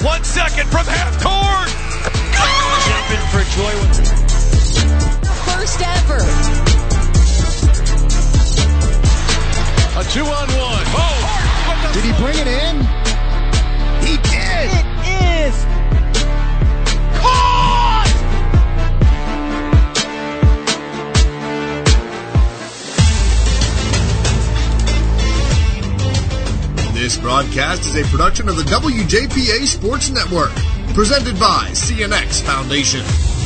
1 second from half court. Jumping for joy. First ever. A 2-on-1. Oh! Did he bring it in? He did! It is Caught! This broadcast is a production of the WJPA Sports Network, presented by CNX Foundation.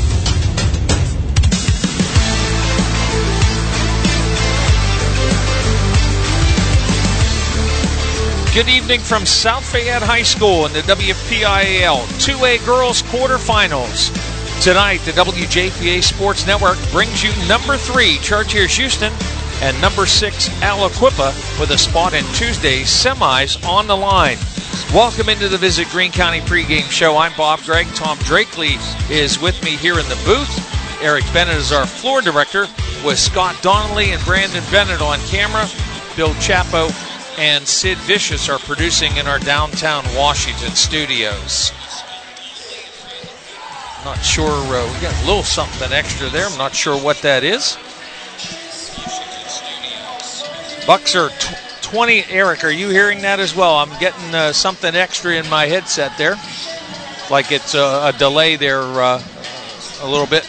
Good evening from South Fayette High School in the WPIAL 2A Girls Quarterfinals. Tonight, the WJPA Sports Network brings you number 3, Chartiers Houston, and number 6, Aliquippa, with a spot in Tuesday's semis on the line. Welcome into the Visit Greene County pregame show. I'm Bob Gregg. Tom Drakely is with me here in the booth. Eric Bennett is our floor director, with Scott Donnelly and Brandon Bennett on camera. Bill Chapo and Sid Vicious are producing in our downtown Washington studios. Not sure, we got a little something extra there. I'm not sure what that is. Bucks are 20. Eric, are you hearing that as well? I'm getting something extra in my headset there. Like it's a delay there a little bit.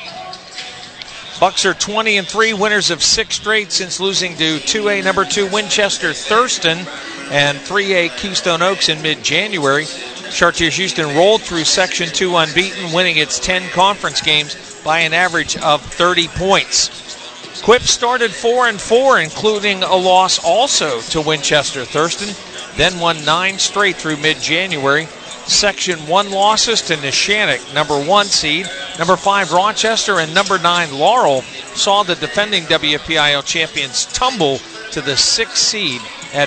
Bucks are 20-3, winners of 6 straight since losing to 2A number 2 Winchester Thurston and 3A Keystone Oaks in mid-January. Chartiers Houston rolled through Section 2 unbeaten, winning its 10 conference games by an average of 30 points. Quip started 4-4, including a loss also to Winchester Thurston, then won 9 straight through mid-January. Section 1 losses to Neshannock, number 1 seed, number 5 Rochester, and number 9 Laurel saw the defending WPIL champions tumble to the 6th seed at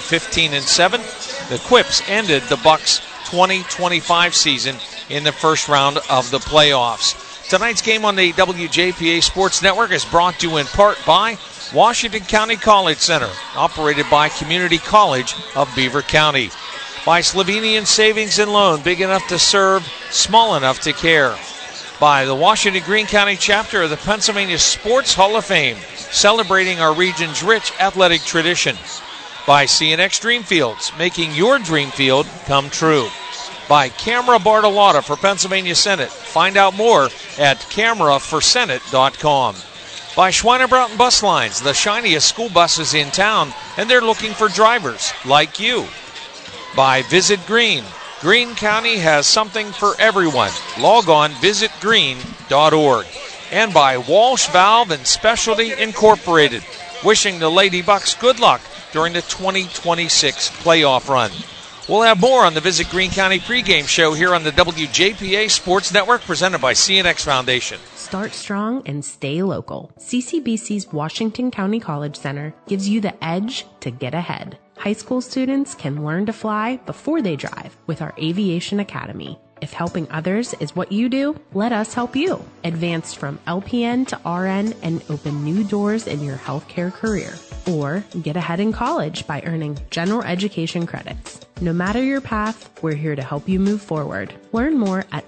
15-7. The Quips ended the Bucks' 20-25 season in the first round of the playoffs. Tonight's game on the WJPA Sports Network is brought to you in part by Washington County College Center, operated by Community College of Beaver County. By Slovenian Savings and Loan, big enough to serve, small enough to care. By the Washington Greene County chapter of the Pennsylvania Sports Hall of Fame, celebrating our region's rich athletic tradition. By CNX Dreamfields, making your dream field come true. By Camera Bartolotta for Pennsylvania Senate. Find out more at cameraforsenate.com. By Schweinerbroughton Bus Lines, the shiniest school buses in town, and they're looking for drivers like you. By Visit Greene. Greene County has something for everyone. Log on visitgreene.org. And by Walsh Valve and Specialty Incorporated, wishing the Lady Bucks good luck during the 2026 playoff run. We'll have more on the Visit Greene County pregame show here on the WJPA Sports Network, presented by CNX Foundation. Start strong and stay local. CCBC's Washington County College Center gives you the edge to get ahead. High school students can learn to fly before they drive with our Aviation Academy. If helping others is what you do, let us help you. Advance from LPN to RN and open new doors in your healthcare career. Or get ahead in college by earning general education credits. No matter your path, we're here to help you move forward. Learn more at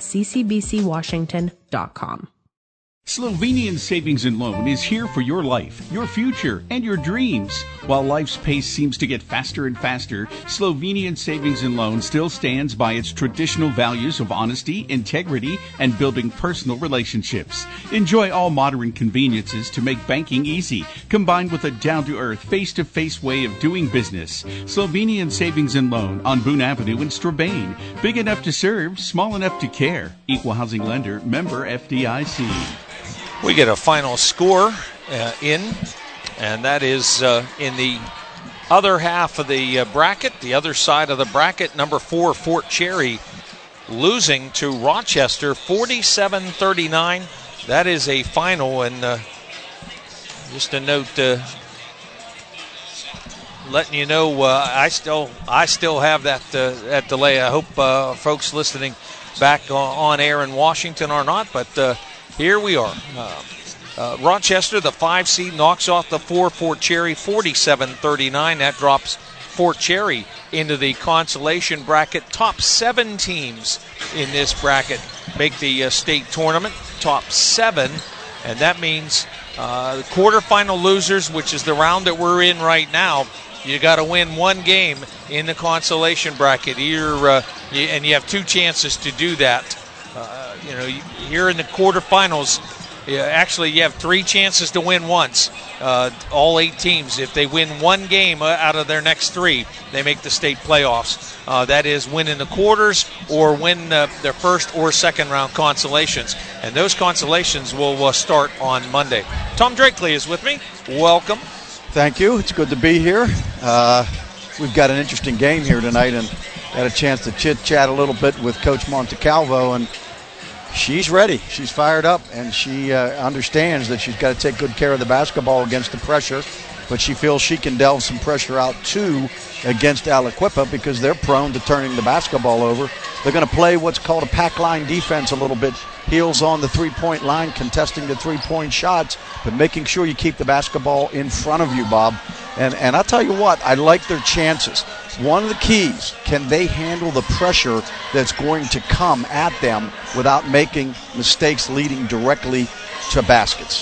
ccbcwashington.com. Slovenian Savings and Loan is here for your life, your future, and your dreams. While life's pace seems to get faster and faster, Slovenian Savings and Loan still stands by its traditional values of honesty, integrity, and building personal relationships. Enjoy all modern conveniences to make banking easy, combined with a down-to-earth, face-to-face way of doing business. Slovenian Savings and Loan on Boone Avenue in Strabane. Big enough to serve, small enough to care. Equal housing lender, member FDIC. We get a final score in, and that is in the other half of the bracket, the other side of the bracket. Number 4, Fort Cherry, losing to Rochester 47-39. That is a final, and just a note, letting you know, I still have that delay. I hope folks listening back on air in Washington are not, but here we are. Rochester, the 5 seed, knocks off the 4 Fort Cherry 47-39. That drops Fort Cherry into the consolation bracket. Top 7 teams in this bracket make the state tournament. Top 7, and that means the quarterfinal losers, which is the round that we're in right now, you got to win one game in the consolation bracket. And you have 2 chances to do that. Here in the quarterfinals, actually you have 3 chances to win once. All 8 teams, if they win one game out of their next 3, they make the state playoffs. That is, win in the quarters or win their first or second round consolations. And those consolations will start on Monday. Tom Drakely is with me. Welcome. Thank you. It's good to be here. We've got an interesting game here tonight, and had a chance to chit-chat a little bit with Coach Montecalvo, and she's ready. She's fired up, and she understands that she's got to take good care of the basketball against the pressure, but she feels she can delve some pressure out, too, against Aliquippa because they're prone to turning the basketball over. They're going to play what's called a pack line defense a little bit, heels on the three-point line, contesting the three-point shots, but making sure you keep the basketball in front of you, Bob. And I'll tell you what, I like their chances. One of the keys, can they handle the pressure that's going to come at them without making mistakes leading directly to baskets?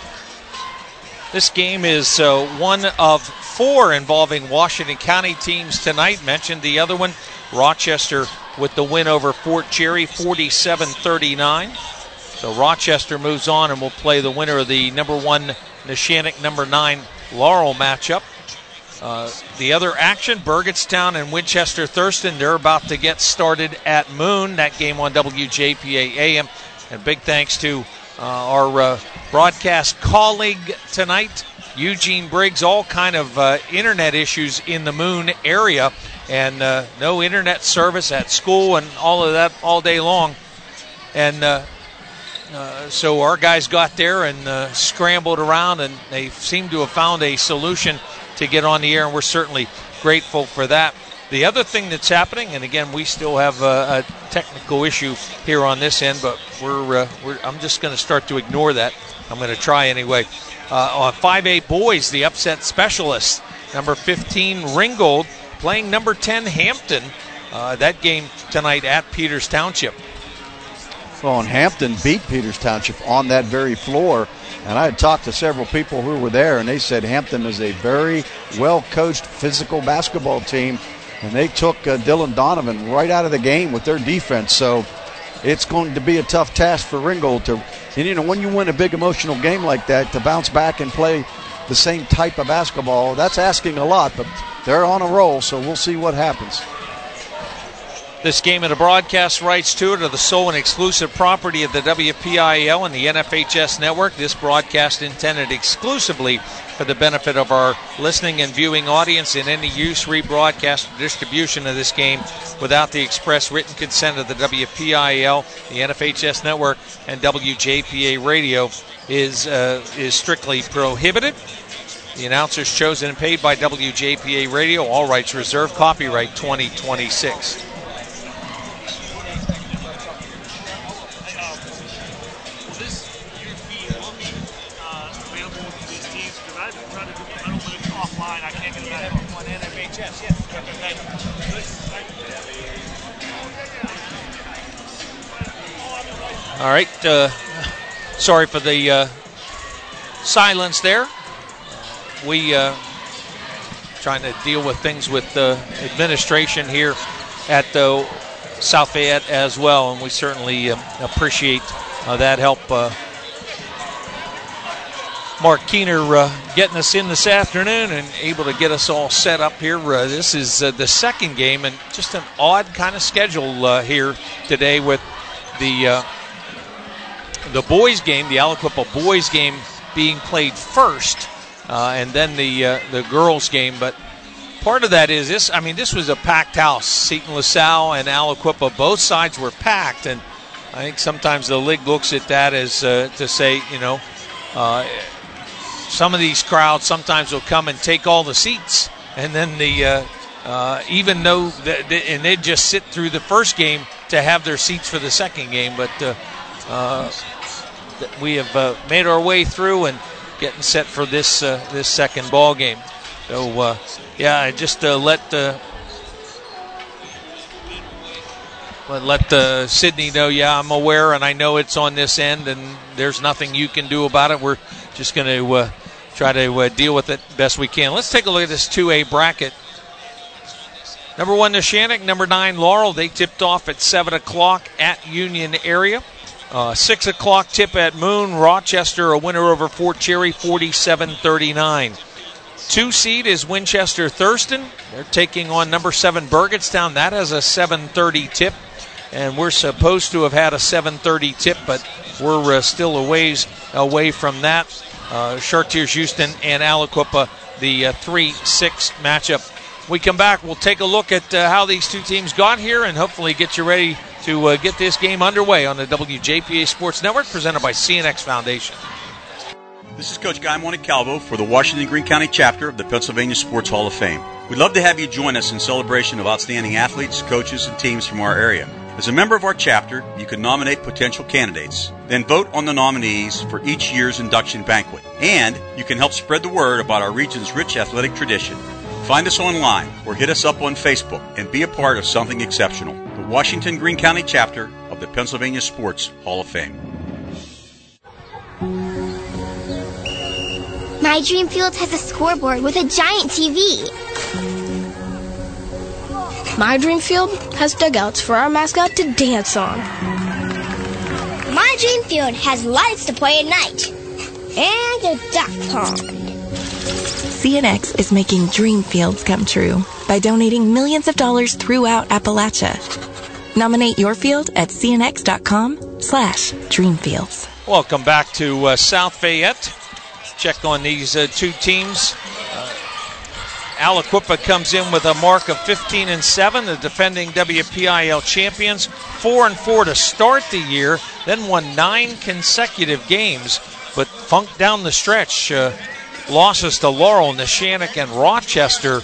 This game is one of 4 involving Washington County teams tonight. Mentioned the other one, Rochester with the win over Fort Cherry, 47-39. So Rochester moves on and will play the winner of the number 1 Neshannock, number 9 Laurel matchup. The other action, Burgettstown and Winchester Thurston, they're about to get started at Moon. That game on WJPA AM. And big thanks to our broadcast colleague tonight, Eugene Briggs. All kind of internet issues in the Moon area, and no internet service at school and all of that all day long. And so our guys got there and scrambled around, and they seem to have found a solution to get on the air, and we're certainly grateful for that. The other thing that's happening, and again, we still have a technical issue here on this end, but I'm just going to start to ignore that. I'm going to try anyway. On 5A boys, the upset specialist, number 15 Ringgold playing number 10 Hampton. That game tonight at Peters Township. Well, and Hampton beat Peters Township on that very floor. And I had talked to several people who were there, and they said Hampton is a very well-coached physical basketball team. And they took Dylan Donovan right out of the game with their defense. So it's going to be a tough task for Ringgold to, and when you win a big emotional game like that, to bounce back and play the same type of basketball, that's asking a lot. But they're on a roll, so we'll see what happens. This game and the broadcast rights to it are the sole and exclusive property of the WPIAL and the NFHS network. This broadcast intended exclusively for the benefit of our listening and viewing audience. In any use, rebroadcast, or distribution of this game without the express written consent of the WPIAL, the NFHS network, and WJPA radio is strictly prohibited. The announcers chosen and paid by WJPA radio. All rights reserved. Copyright 2026. All right, sorry for the silence there. We trying to deal with things with the administration here at the South Fayette as well, and we certainly appreciate that help. Mark Keener getting us in this afternoon and able to get us all set up here. This is the second game, and just an odd kind of schedule here today with the boys game, the Aliquippa boys game being played first, and then the girls game. But part of that is this. I mean, this was a packed house. Seton LaSalle and Aliquippa, both sides were packed, and I think sometimes the league looks at that as to say, some of these crowds sometimes will come and take all the seats, and then even though and they'd just sit through the first game to have their seats for the second game. But we have made our way through and getting set for this second ball game. So, just let Sydney know, I'm aware and I know it's on this end and there's nothing you can do about it. We're just going to try to deal with it best we can. Let's take a look at this 2A bracket. Number 1, Neshannock. Number 9, Laurel. They tipped off at 7 o'clock at Union area. 6 o'clock tip at Moon. Rochester, a winner over Fort Cherry, 47-39. 2 seed is Winchester Thurston. They're taking on number 7 Burgettstown. That has a 7:30 tip. And we're supposed to have had a 7:30 tip, but we're still a ways away from that. Chartiers Houston and Aliquippa, the 3-6 matchup. We come back, we'll take a look at how these two teams got here and hopefully get you ready to get this game underway on the WJPA Sports Network, presented by CNX Foundation. This is Coach Guy Montecalvo for the Washington Greene County chapter of the Pennsylvania Sports Hall of Fame. We'd love to have you join us in celebration of outstanding athletes, coaches, and teams from our area. As a member of our chapter, you can nominate potential candidates, then vote on the nominees for each year's induction banquet. And you can help spread the word about our region's rich athletic tradition. Find us online or hit us up on Facebook and be a part of something exceptional. The Washington Greene County chapter of the Pennsylvania Sports Hall of Fame. My Dream Field has a scoreboard with a giant TV. My Dream Field has dugouts for our mascot to dance on. My Dream Field has lights to play at night. And a duck pond. CNX is making dream fields come true by donating millions of dollars throughout Appalachia. Nominate your field at cnx.com/dreamfields. Welcome back to South Fayette. Let's check on these two teams. Aliquippa comes in with a mark of 15-7, the defending WPIL champions, 4-4 to start the year, then won 9 consecutive games, but funked down the stretch. Losses to Laurel, Neshannock, and Rochester.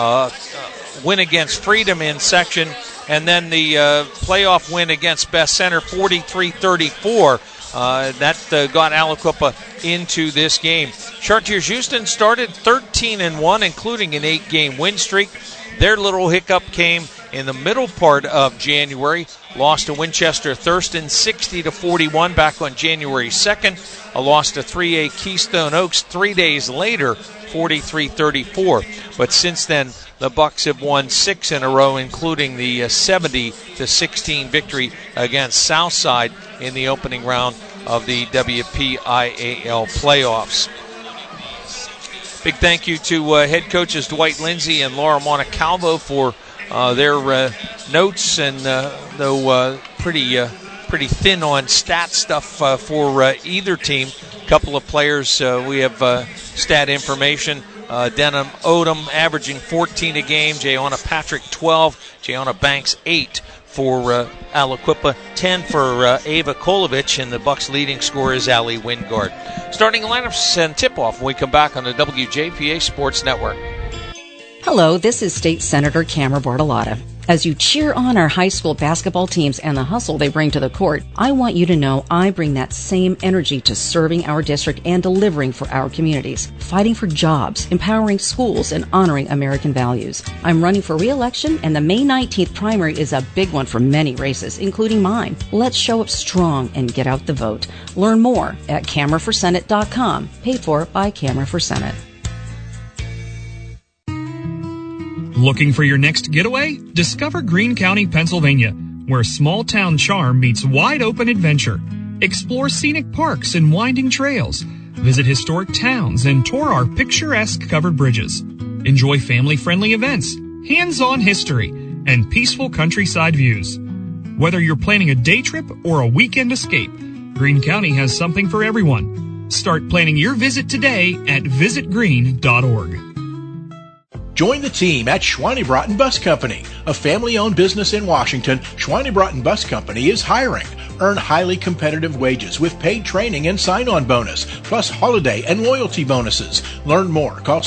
Win against Freedom in section, and then the playoff win against Best Center, 43-34. That got Aliquippa into this game. Chartiers Houston started 13-1, including an 8-game win streak. Their little hiccup came in the middle part of January. Lost to Winchester Thurston 60-41 back on January 2nd. A loss to 3A Keystone Oaks 3 days later, 43-34. But since then, the Bucks have won 6 in a row, including the 70-16 victory against Southside in the opening round of the WPIAL playoffs. Big thank you to head coaches Dwight Lindsay and Laura Montecalvo for their notes, and though pretty thin on stat stuff for either team. A couple of players we have stat information. Denham Odom averaging 14 a game. Jayana Patrick 12. Jayana Banks 8 for Aliquippa. 10 for Ava Kolovich, and the Bucks' leading scorer is Allie Wingard. Starting lineups and tip-off when we come back on the WJPA Sports Network. Hello, this is State Senator Camera Bartolotta. As you cheer on our high school basketball teams and the hustle they bring to the court, I want you to know I bring that same energy to serving our district and delivering for our communities, fighting for jobs, empowering schools, and honoring American values. I'm running for re-election, and the May 19th primary is a big one for many races, including mine. Let's show up strong and get out the vote. Learn more at CameraForSenate.com, paid for by Camera for Senate. Looking for your next getaway? Discover Greene County, Pennsylvania, where small-town charm meets wide-open adventure. Explore scenic parks and winding trails. Visit historic towns and tour our picturesque covered bridges. Enjoy family-friendly events, hands-on history, and peaceful countryside views. Whether you're planning a day trip or a weekend escape, Greene County has something for everyone. Start planning your visit today at visitgreene.org. Join the team at Schweinebraten Bus Company, a family-owned business in Washington. Schweinebraten Bus Company is hiring. Earn highly competitive wages with paid training and sign-on bonus, plus holiday and loyalty bonuses. Learn more. Call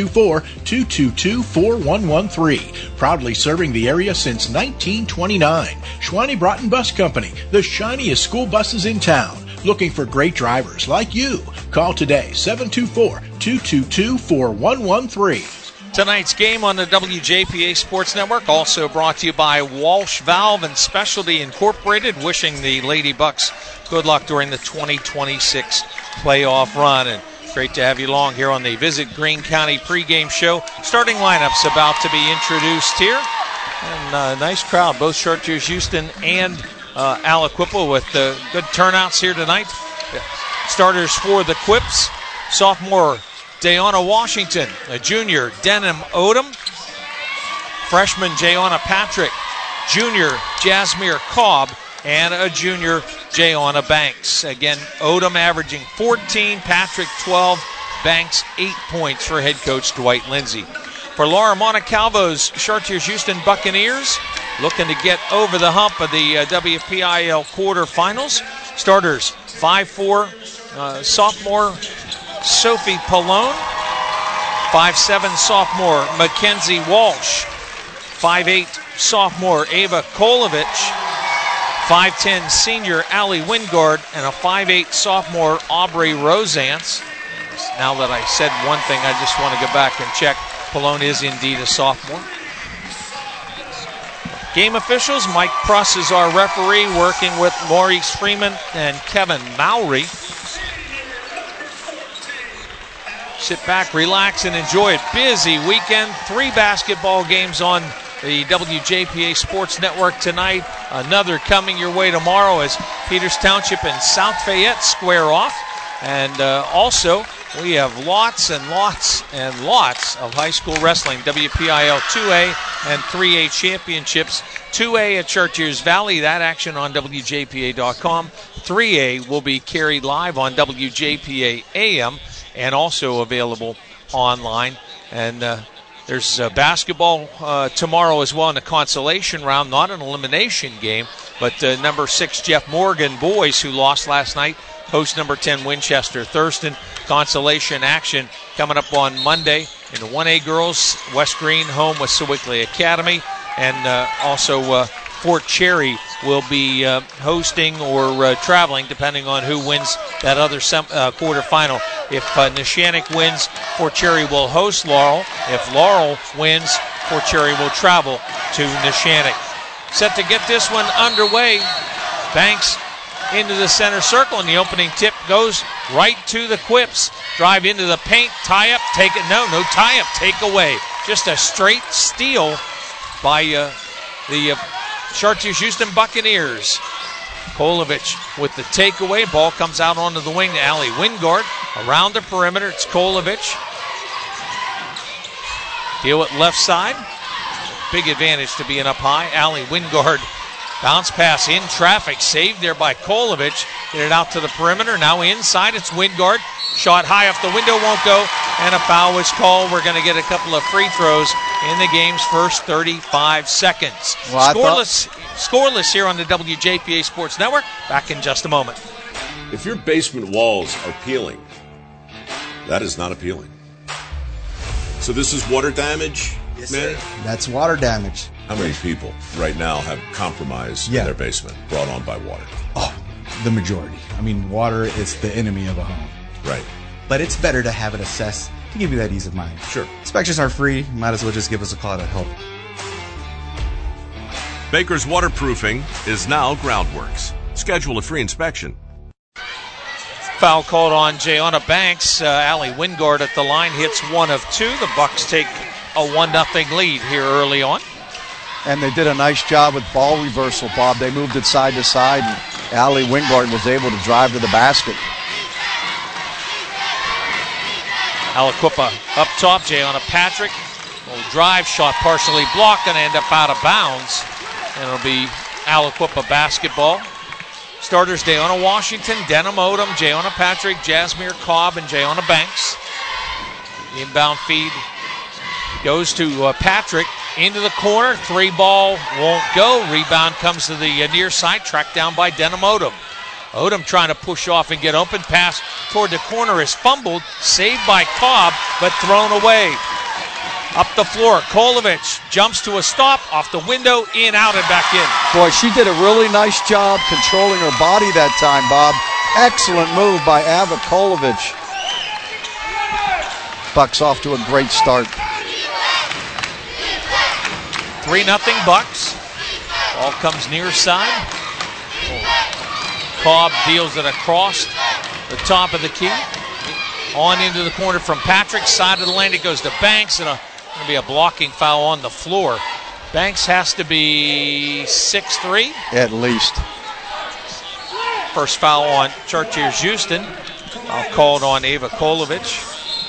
724-222-4113. Proudly serving the area since 1929. Schweinebraten Bus Company, the shiniest school buses in town. Looking for great drivers like you. Call today, 724-222-4113. Tonight's game on the WJPA Sports Network also brought to you by Walsh Valve and Specialty Incorporated, wishing the Lady Bucks good luck during the 2026 playoff run. And great to have you along here on the Visit Greene County pregame show. Starting lineups about to be introduced here. And nice crowd, both Chartiers Houston and Aliquippa with good turnouts here tonight. Starters for the Quips: sophomore Dayana Washington, a junior Denham Odom, freshman Jayana Patrick, junior Jasmine Cobb, and a junior Jayana Banks. Again, Odom averaging 14, Patrick 12, Banks 8 points for head coach Dwight Lindsay. For Laura Montecalvo's Chartiers Houston Buccaneers, looking to get over the hump of the WPIL quarterfinals. Starters: 5'4", sophomore Sophie Pallone, 5'7", sophomore Mackenzie Walsh, 5'8", sophomore Ava Kolovich, 5'10", senior Allie Wingard, and a 5'8", sophomore Aubrey Rosance. Now that I said one thing, I just want to go back and check. Pallone is indeed a sophomore. Game officials: Mike Pruss is our referee, working with Maurice Freeman and Kevin Mowry. Sit back, relax, and enjoy it. Busy weekend. 3 basketball games on the WJPA Sports Network tonight. Another coming your way tomorrow as Peters Township and South Fayette square off. And also, we have lots and lots and lots of high school wrestling. WPIL 2A and 3A championships. 2A at Chartiers Valley. That action on WJPA.com. 3A will be carried live on WJPA AM and also available online. And there's basketball tomorrow as well in the consolation round, not an elimination game, but number 6 Jeff Morgan boys, who lost last night, host number 10 Winchester Thurston. Consolation action coming up on Monday. In the 1A girls, West Green home with Sewickley Academy, and also Fort Cherry will be hosting or traveling, depending on who wins that other quarterfinal. If Neshannock wins, Fort Cherry will host Laurel. If Laurel wins, Fort Cherry will travel to Neshannock. Set to get this one underway. Banks into the center circle, and the opening tip goes right to the Quips. Drive into the paint, tie up, take it. No tie up, take away. Just a straight steal by the Chartiers Houston Buccaneers. Kolovich with the takeaway. Ball comes out onto the wing to Allie Wingard. Around the perimeter, it's Kolovich. Deal it left side. Big advantage to being up high. Allie Wingard. Bounce pass in traffic. Saved there by Kolovich. Get it out to the perimeter. Now inside, it's Wingard. Shot high off the window, won't go. And a foul was called. We're going to get a couple of free throws in the game's first 35 seconds. Well, scoreless here on the WJPA Sports Network. Back in just a moment. If your basement walls are peeling, that is not appealing. So this is water damage, yes, man? Sir. That's water damage. How many people right now have compromise in their basement brought on by water? Oh, the majority. I mean, water is the enemy of a home. Right. But it's better to have it assessed to give you that ease of mind. Sure. Inspections are free. Might as well just give us a call to help. Baker's Waterproofing is now Groundworks. Schedule a free inspection. Foul called on Jayana Banks. Allie Wingard at the line hits 1 of 2. The Bucks take a 1-0 lead here early on. And they did a nice job with ball reversal, Bob. They moved it side to side, and Allie Wingard was able to drive to the basket. Aliquippa up top. Jayana Patrick will drive, shot partially blocked, and end up out of bounds. And it'll be Aliquippa basketball. Starters: Dayana Washington, Denham Odom, Jayana Patrick, Jasmine Cobb, and Jayana Banks. The inbound feed goes to Patrick into the corner. 3-ball won't go. Rebound comes to the near side, tracked down by Denham Odom. Odom trying to push off and get open. Pass toward the corner is fumbled. Saved by Cobb, but thrown away. Up the floor, Kolovich jumps to a stop, off the window, in, out, and back in. Boy, she did a really nice job controlling her body that time, Bob. Excellent move by Ava Kolovich. Bucks off to a great start. 3-0 Bucks. Ball comes near side. Cobb deals it across the top of the key. On into the corner from Patrick. Side of the lane, it goes to Banks, and going to be a blocking foul on the floor. Banks has to be 6'3". At least. First foul on Chartiers Houston. Foul called on Ava Kolovich.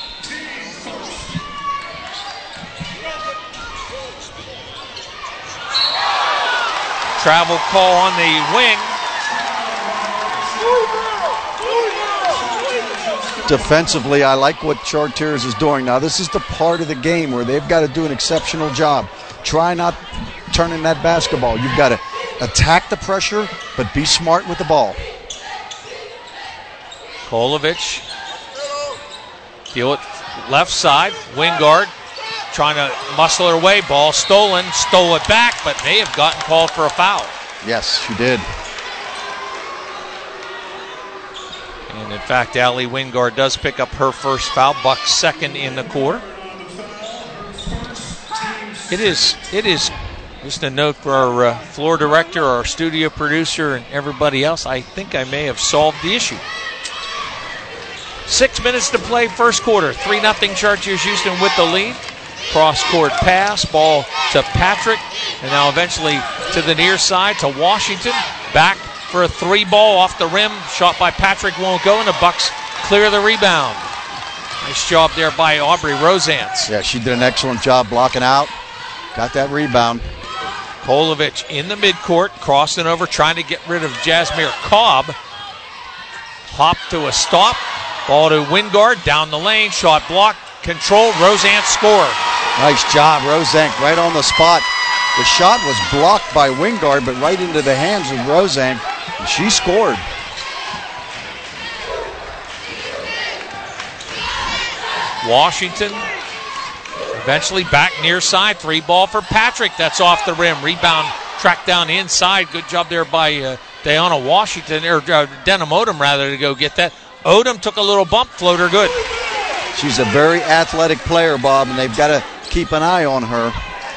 Travel call on the wing. Defensively, I like what Chartiers is doing. Now, this is the part of the game where they've got to do an exceptional job. Try not turning that basketball. You've got to attack the pressure, but be smart with the ball. Kolovich. Deal it left side. Wingard trying to muscle her way. Ball stolen. Stole it back, but may have gotten called for a foul. Yes, she did. And in fact, Allie Wingard does pick up her first foul. Bucks second in the quarter. It is just a note for our floor director, our studio producer, and everybody else. I think I may have solved the issue. 6 minutes to play, first quarter. 3-0 Chartiers Houston with the lead. Cross-court pass, ball to Patrick, and now eventually to the near side to Washington. Back for a 3-ball off the rim. Shot by Patrick won't go, and the Bucks clear the rebound. Nice job there by Aubrey Rosance. Yeah, she did an excellent job blocking out. Got that rebound. Kolovich in the midcourt, crossing over, trying to get rid of Jasmine Cobb. Hop to a stop. Ball to Wingard, down the lane, shot blocked, controlled, Rosance score. Nice job, Rosance, right on the spot. The shot was blocked by Wingard, but right into the hands of Rosance, and she scored. Washington eventually back near side, 3-ball for Patrick. That's off the rim. Rebound tracked down inside. Good job there by Diana Washington, or Denham Odom rather, to go get that. Odom took a little bump, floater good. She's a very athletic player, Bob, and they've got to keep an eye on her.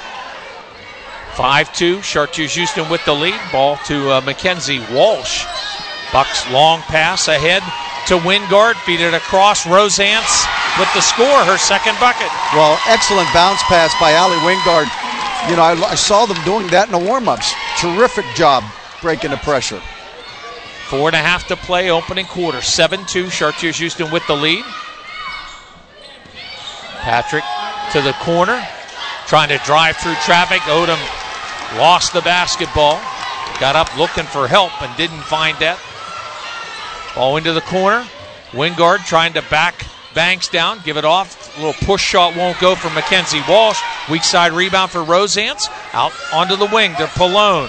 5-2, Chartiers Houston with the lead. Ball to Mackenzie Walsh. Bucks long pass ahead to Wingard. Feed it across. Rosance with the score, her second bucket. Well, excellent bounce pass by Allie Wingard. You know, I saw them doing that in the warm-ups. Terrific job breaking the pressure. 4.5 to play, opening quarter. 7-2, Chartiers Houston with the lead. Patrick to the corner, trying to drive through traffic. Odom lost the basketball. Got up looking for help and didn't find that. Ball into the corner. Wingard trying to back Banks down, give it off. A little push shot won't go for Mackenzie Walsh. Weak side rebound for Rosance. Out onto the wing to Pallone.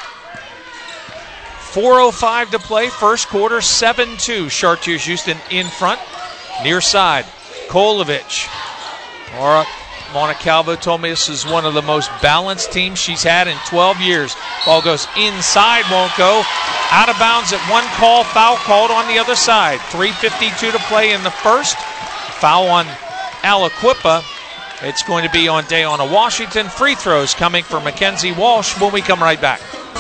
4:05 to play, first quarter, 7-2. Chartiers Houston in front. Near side, Kolovich. Laura Montecalvo told me this is one of the most balanced teams she's had in 12 years. Ball goes inside, won't go. Out of bounds at one call, foul called on the other side. 3:52 to play in the first. Foul on Aliquippa. It's going to be on Diana Washington. Free throws coming for Mackenzie Walsh when we come right back.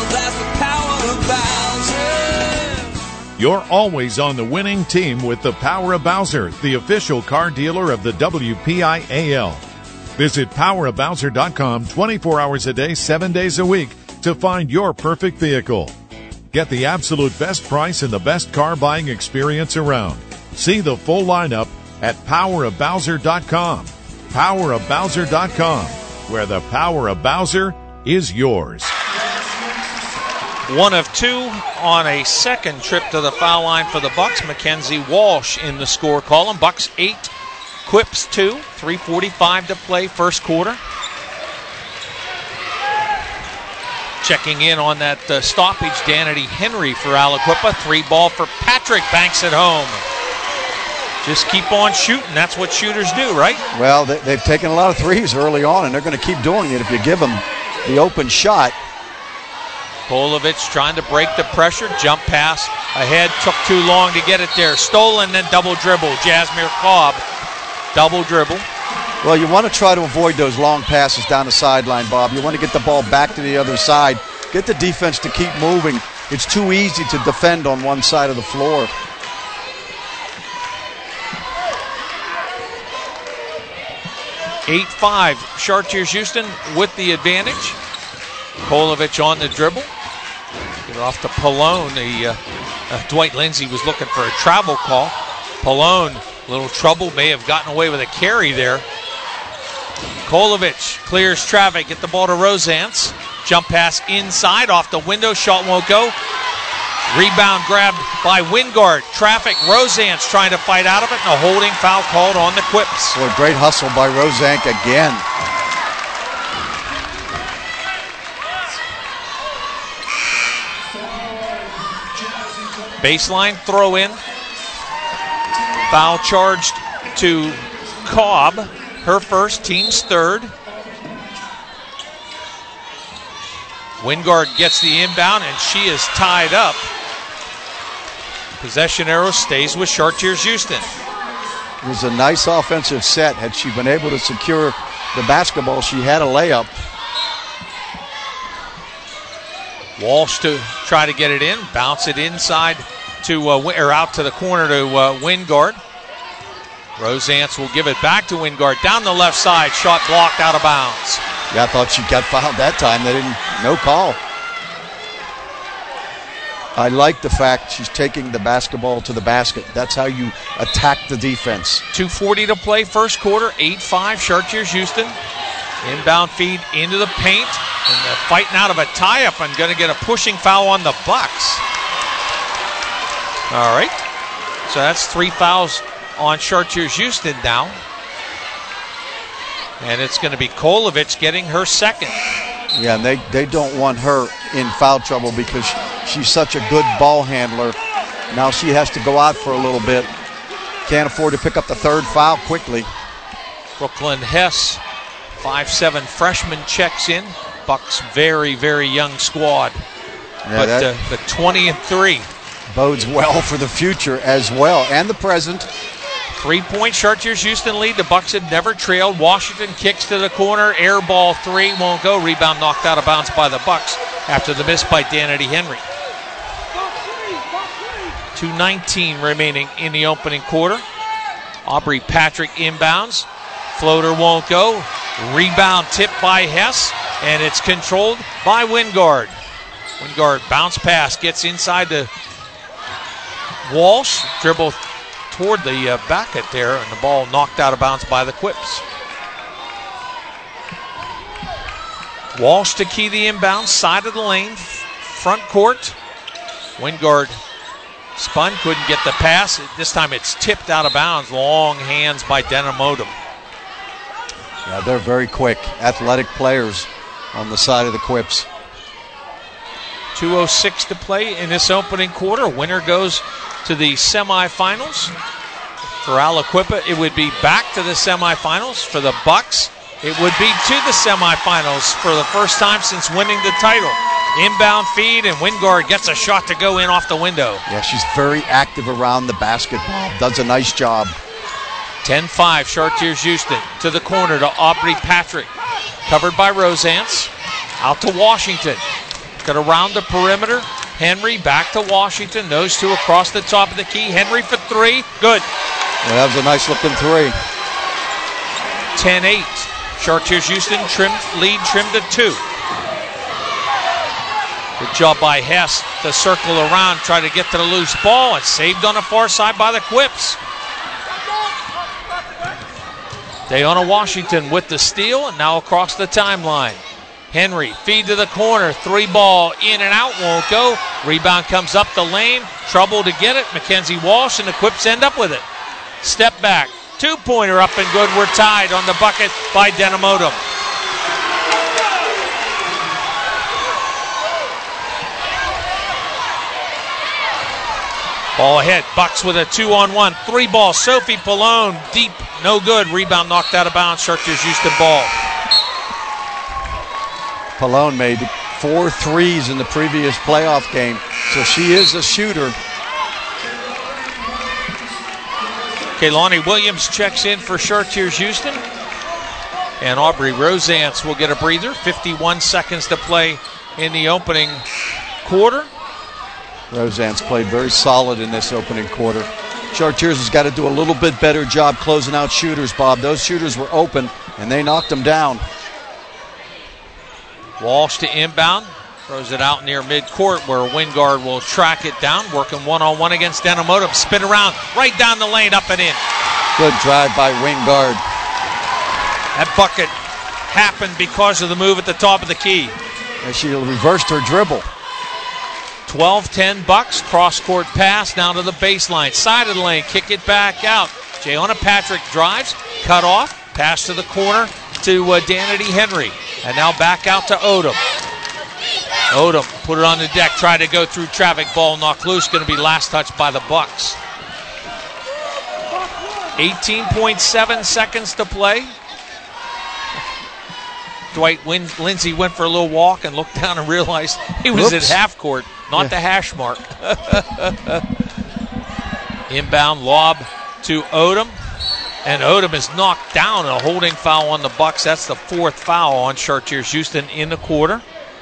You're always on the winning team with the Power of Bowser, the official car dealer of the WPIAL. Visit powerofbowser.com 24 hours a day, 7 days a week to find your perfect vehicle. Get the absolute best price and the best car buying experience around. See the full lineup at powerofbowser.com. Powerofbowser.com, where the power of Bowser is yours. 1 of 2 on a second trip to the foul line for the Bucks. Mackenzie Walsh in the score column. Bucks 8, Quips 2. 3:45 to play, first quarter. Checking in on that stoppage, Danity Henry for Aliquippa. 3-ball for Patrick. Banks at home. Just keep on shooting. That's what shooters do, right? Well, they've taken a lot of threes early on, and they're going to keep doing it if you give them the open shot. Kolovich trying to break the pressure. Jump pass ahead. Took too long to get it there. Stolen, then double dribble. Jasmine Cobb double dribble. Well, you want to try to avoid those long passes down the sideline, Bob. You want to get the ball back to the other side. Get the defense to keep moving. It's too easy to defend on one side of the floor. (8-5). Chartiers Houston with the advantage. Kolovich on the dribble. Get it off to Pallone. Dwight Lindsay was looking for a travel call. Pallone, a little trouble, may have gotten away with a carry there. Kolovich clears traffic, get the ball to Rosance. Jump pass inside, off the window, shot won't go. Rebound grabbed by Wingard. Traffic, Rosance trying to fight out of it, and a holding foul called on the Quips. Well, great hustle by Rosance again. Baseline throw in. Foul charged to Cobb. Her first, team's third. Wingard gets the inbound, and she is tied up. Possession arrow stays with Chartiers Houston. It was a nice offensive set. Had she been able to secure the basketball, she had a layup. Walsh to try to get it in, bounce it inside to or out to the corner to Wingard. Rosance will give it back to Wingard down the left side. Shot blocked out of bounds. Yeah, I thought she got fouled that time. They didn't. No call. I like the fact she's taking the basketball to the basket. That's how you attack the defense. 2:40 to play, first quarter. 8-5. Chartiers Houston. Inbound feed into the paint, and they're fighting out of a tie-up and going to get a pushing foul on the Bucks. All right, so that's 3 fouls on Chartiers Houston now. And it's going to be Kolovich getting her second. Yeah, and they don't want her in foul trouble because she's such a good ball handler. Now she has to go out for a little bit. Can't afford to pick up the third foul quickly. Brooklyn Hess, 5'7" freshman, checks in. Bucks very, very young squad. Yeah, but the 20-3. Bodes well for the future as well, and the present. 3-point Chartiers Houston lead. The Bucks had never trailed. Washington kicks to the corner. Air ball three won't go. Rebound knocked out of bounds by the Bucks after the miss by Danity Henry. 2:19 remaining in the opening quarter. Aubrey Patrick inbounds. Floater won't go. Rebound tipped by Hess, and it's controlled by Wingard. Wingard bounce pass, gets inside the Walsh, dribble toward the bucket there, and the ball knocked out of bounds by the Quips. Walsh to key the inbound, side of the lane, front court. Wingard spun, couldn't get the pass. This time it's tipped out of bounds. Long hands by Denham Odom. Yeah, they're very quick, athletic players on the side of the Quips. 2:06 to play in this opening quarter. Winner goes to the semifinals. For Aliquippa, it would be back to the semifinals. For the Bucks, it would be to the semifinals for the first time since winning the title. Inbound feed, and Wingard gets a shot to go in off the window. Yeah, she's very active around the basketball. Does a nice job. 10-5, Chartiers Houston to the corner to Aubrey Patrick. Covered by Rosance. Out to Washington. Got around the perimeter. Henry back to Washington. Those two across the top of the key. Henry for three. Good. Yeah, that was a nice looking three. 10-8. Chartiers Houston lead trimmed to 2. Good job by Hess to circle around, try to get to the loose ball, and saved on the far side by the Quips. Dayana Washington with the steal, and now across the timeline. Henry, feed to the corner, 3 ball, in and out, won't go. Rebound comes up the lane, trouble to get it. Mackenzie Walsh, and the Quips end up with it. Step back, 2-pointer up and good. We're tied on the bucket by Denham Odom. Ball ahead, Bucks with a 2-on-1, 3 ball. Sophie Pallone, deep, no good. Rebound knocked out of bounds, Chartiers Houston ball. Pallone made 4 threes in the previous playoff game, so she is a shooter. Kaylani Williams checks in for Chartiers Houston. And Aubrey Rosance will get a breather. 51 seconds to play in the opening quarter. Rosance played very solid in this opening quarter. Chartiers has got to do a little bit better job closing out shooters, Bob. Those shooters were open, and they knocked them down. Walsh to inbound. Throws it out near midcourt where Wingard will track it down. Working one-on-one against Denham Odom. Spin around, right down the lane, up and in. Good drive by Wingard. That bucket happened because of the move at the top of the key. And she reversed her dribble. 12-10 Bucks. Cross-court pass down to the baseline. Side of the lane, kick it back out. Jayona Patrick drives, cut off, pass to the corner to Danity Henry. And now back out to Odom. Odom put it on the deck, tried to go through traffic, ball knocked loose, going to be last touched by the Bucks. 18.7 seconds to play. Dwight Lindsay went for a little walk and looked down and realized he was at half court, not the hash mark. Inbound lob to Odom. And Odom is knocked down, a holding foul on the Bucks. That's the fourth foul on Chartiers Houston in the quarter.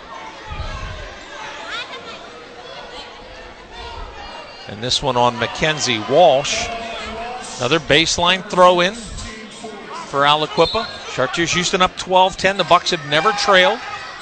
And this one on Mackenzie Walsh. Another baseline throw in for Aliquippa. Chartiers Houston up 12-10. The Bucks have never trailed.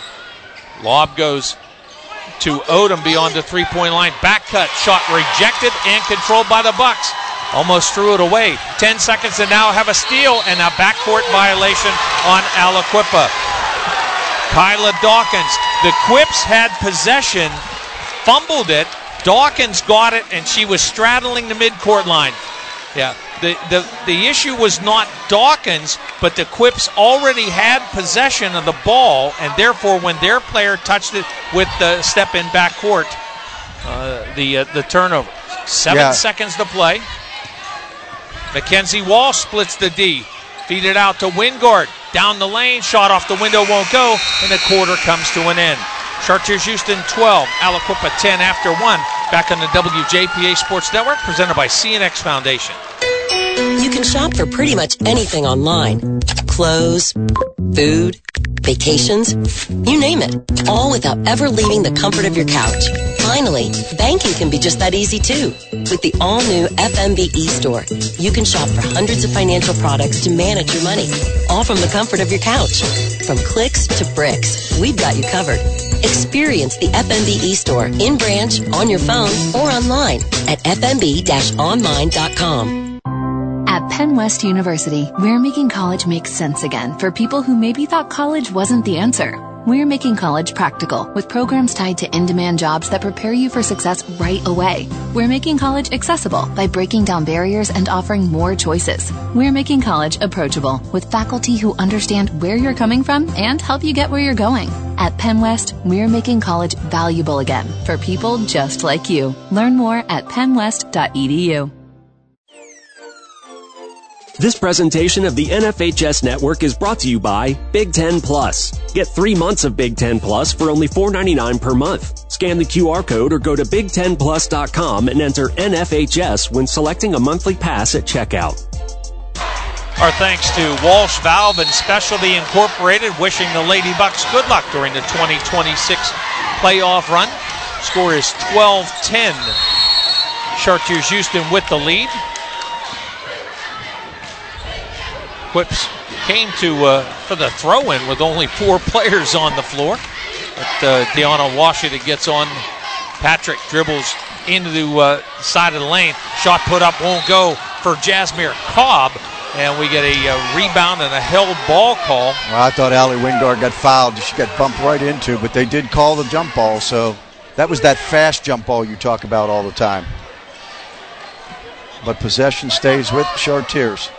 Lob goes to Odom beyond the three-point line. Back cut, shot rejected and controlled by the Bucks. Almost threw it away. 10 seconds to now have a steal and a backcourt violation on Aliquippa. Kyla Dawkins. The Quips had possession, fumbled it. Dawkins got it, and she was straddling the midcourt line. Yeah, the issue was not Dawkins, but the Quips already had possession of the ball, and therefore when their player touched it with the step in backcourt, the turnover. 7 seconds to play. Mackenzie Walsh splits the D. Feed it out to Wingard. Down the lane, shot off the window, won't go, and the quarter comes to an end. Chartiers Houston 12, Aliquippa 10 after 1. Back on the WJPA Sports Network, presented by CNX Foundation. You can shop for pretty much anything online. Clothes, food, vacations, you name it. All without ever leaving the comfort of your couch. Finally, banking can be just that easy too. With the all-new FMB eStore, you can shop for hundreds of financial products to manage your money, all from the comfort of your couch. From clicks to bricks, we've got you covered. Experience the FMB eStore in branch, on your phone, or online at fmb-online.com. At Penn West University, we're making college make sense again for people who maybe thought college wasn't the answer. We're making college practical with programs tied to in-demand jobs that prepare you for success right away. We're making college accessible by breaking down barriers and offering more choices. We're making college approachable with faculty who understand where you're coming from and help you get where you're going. At Penn West, we're making college valuable again for people just like you. Learn more at pennwest.edu. This presentation of the NFHS Network is brought to you by Big Ten Plus. Get 3 months of Big Ten Plus for only $4.99 per month. Scan the QR code or go to big10plus.com and enter NFHS when selecting a monthly pass at checkout. Our thanks to Walsh Valve and Specialty Incorporated, wishing the Lady Bucks good luck during the 2026 playoff run. Score is 12-10. Chartiers Houston with the lead. Quips came to for the throw-in with only 4 players on the floor. But Deanna Washington gets on. Patrick dribbles into the side of the lane. Shot put up, won't go for Jasmine Cobb. And we get a rebound and a held ball call. Well, I thought Allie Wingard got fouled. She got bumped right into, but they did call the jump ball. So that was that fast jump ball you talk about all the time. But possession stays with Chartiers.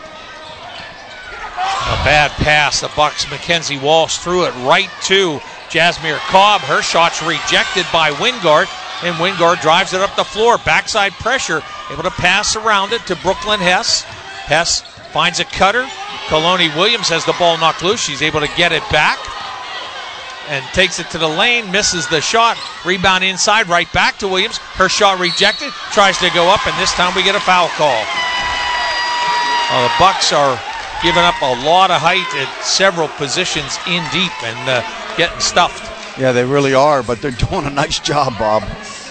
A bad pass. The Bucks' Mackenzie Walsh threw it right to Jasmine Cobb. Her shot's rejected by Wingard, and Wingard drives it up the floor. Backside pressure, able to pass around it to Brooklyn Hess. Hess finds a cutter. Kaloni Williams has the ball knocked loose. She's able to get it back and takes it to the lane, misses the shot. Rebound inside, right back to Williams. Her shot rejected, tries to go up, and this time we get a foul call. The Bucks are giving up a lot of height at several positions in deep and getting stuffed. Yeah, they really are, but they're doing a nice job, Bob.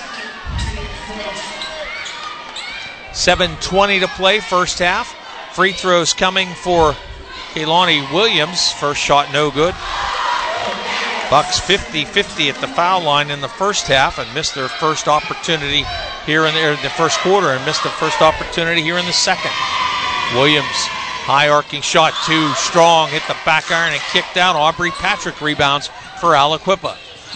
7:20 to play, first half. Free throws coming for Kehlani Williams. First shot no good. Bucks 50-50 at the foul line in the first half and missed their first opportunity here in the first quarter and missed the first opportunity here in the second. Williams, high arcing shot, too strong, hit the back iron and kicked out. Aubrey Patrick rebounds for Aliquippa.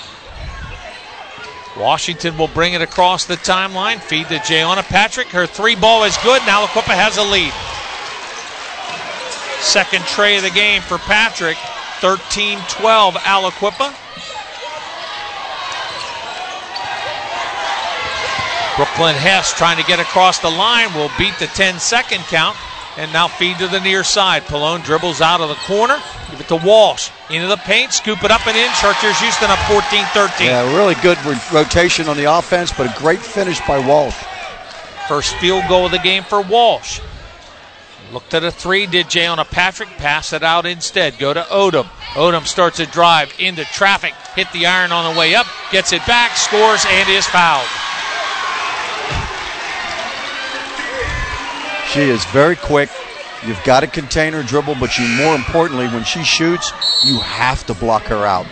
Washington will bring it across the timeline. Feed to Jayona Patrick. Her three ball is good, and Aliquippa has a lead. Second tray of the game for Patrick. 13-12 Aliquippa. Brooklyn Hess trying to get across the line will beat the 10-second count and now feed to the near side. Pallone dribbles out of the corner. Give it to Walsh. Into the paint, scoop it up and in. Chartiers Houston up 14-13. Yeah, really good rotation on the offense, but a great finish by Walsh. First field goal of the game for Walsh. Looked at a three, did Jayona Patrick, pass it out instead. Go to Odom. Odom starts a drive into traffic, hit the iron on the way up, gets it back, scores, and is fouled. She is very quick. You've got to contain her dribble, but more importantly, when she shoots, you have to block her out.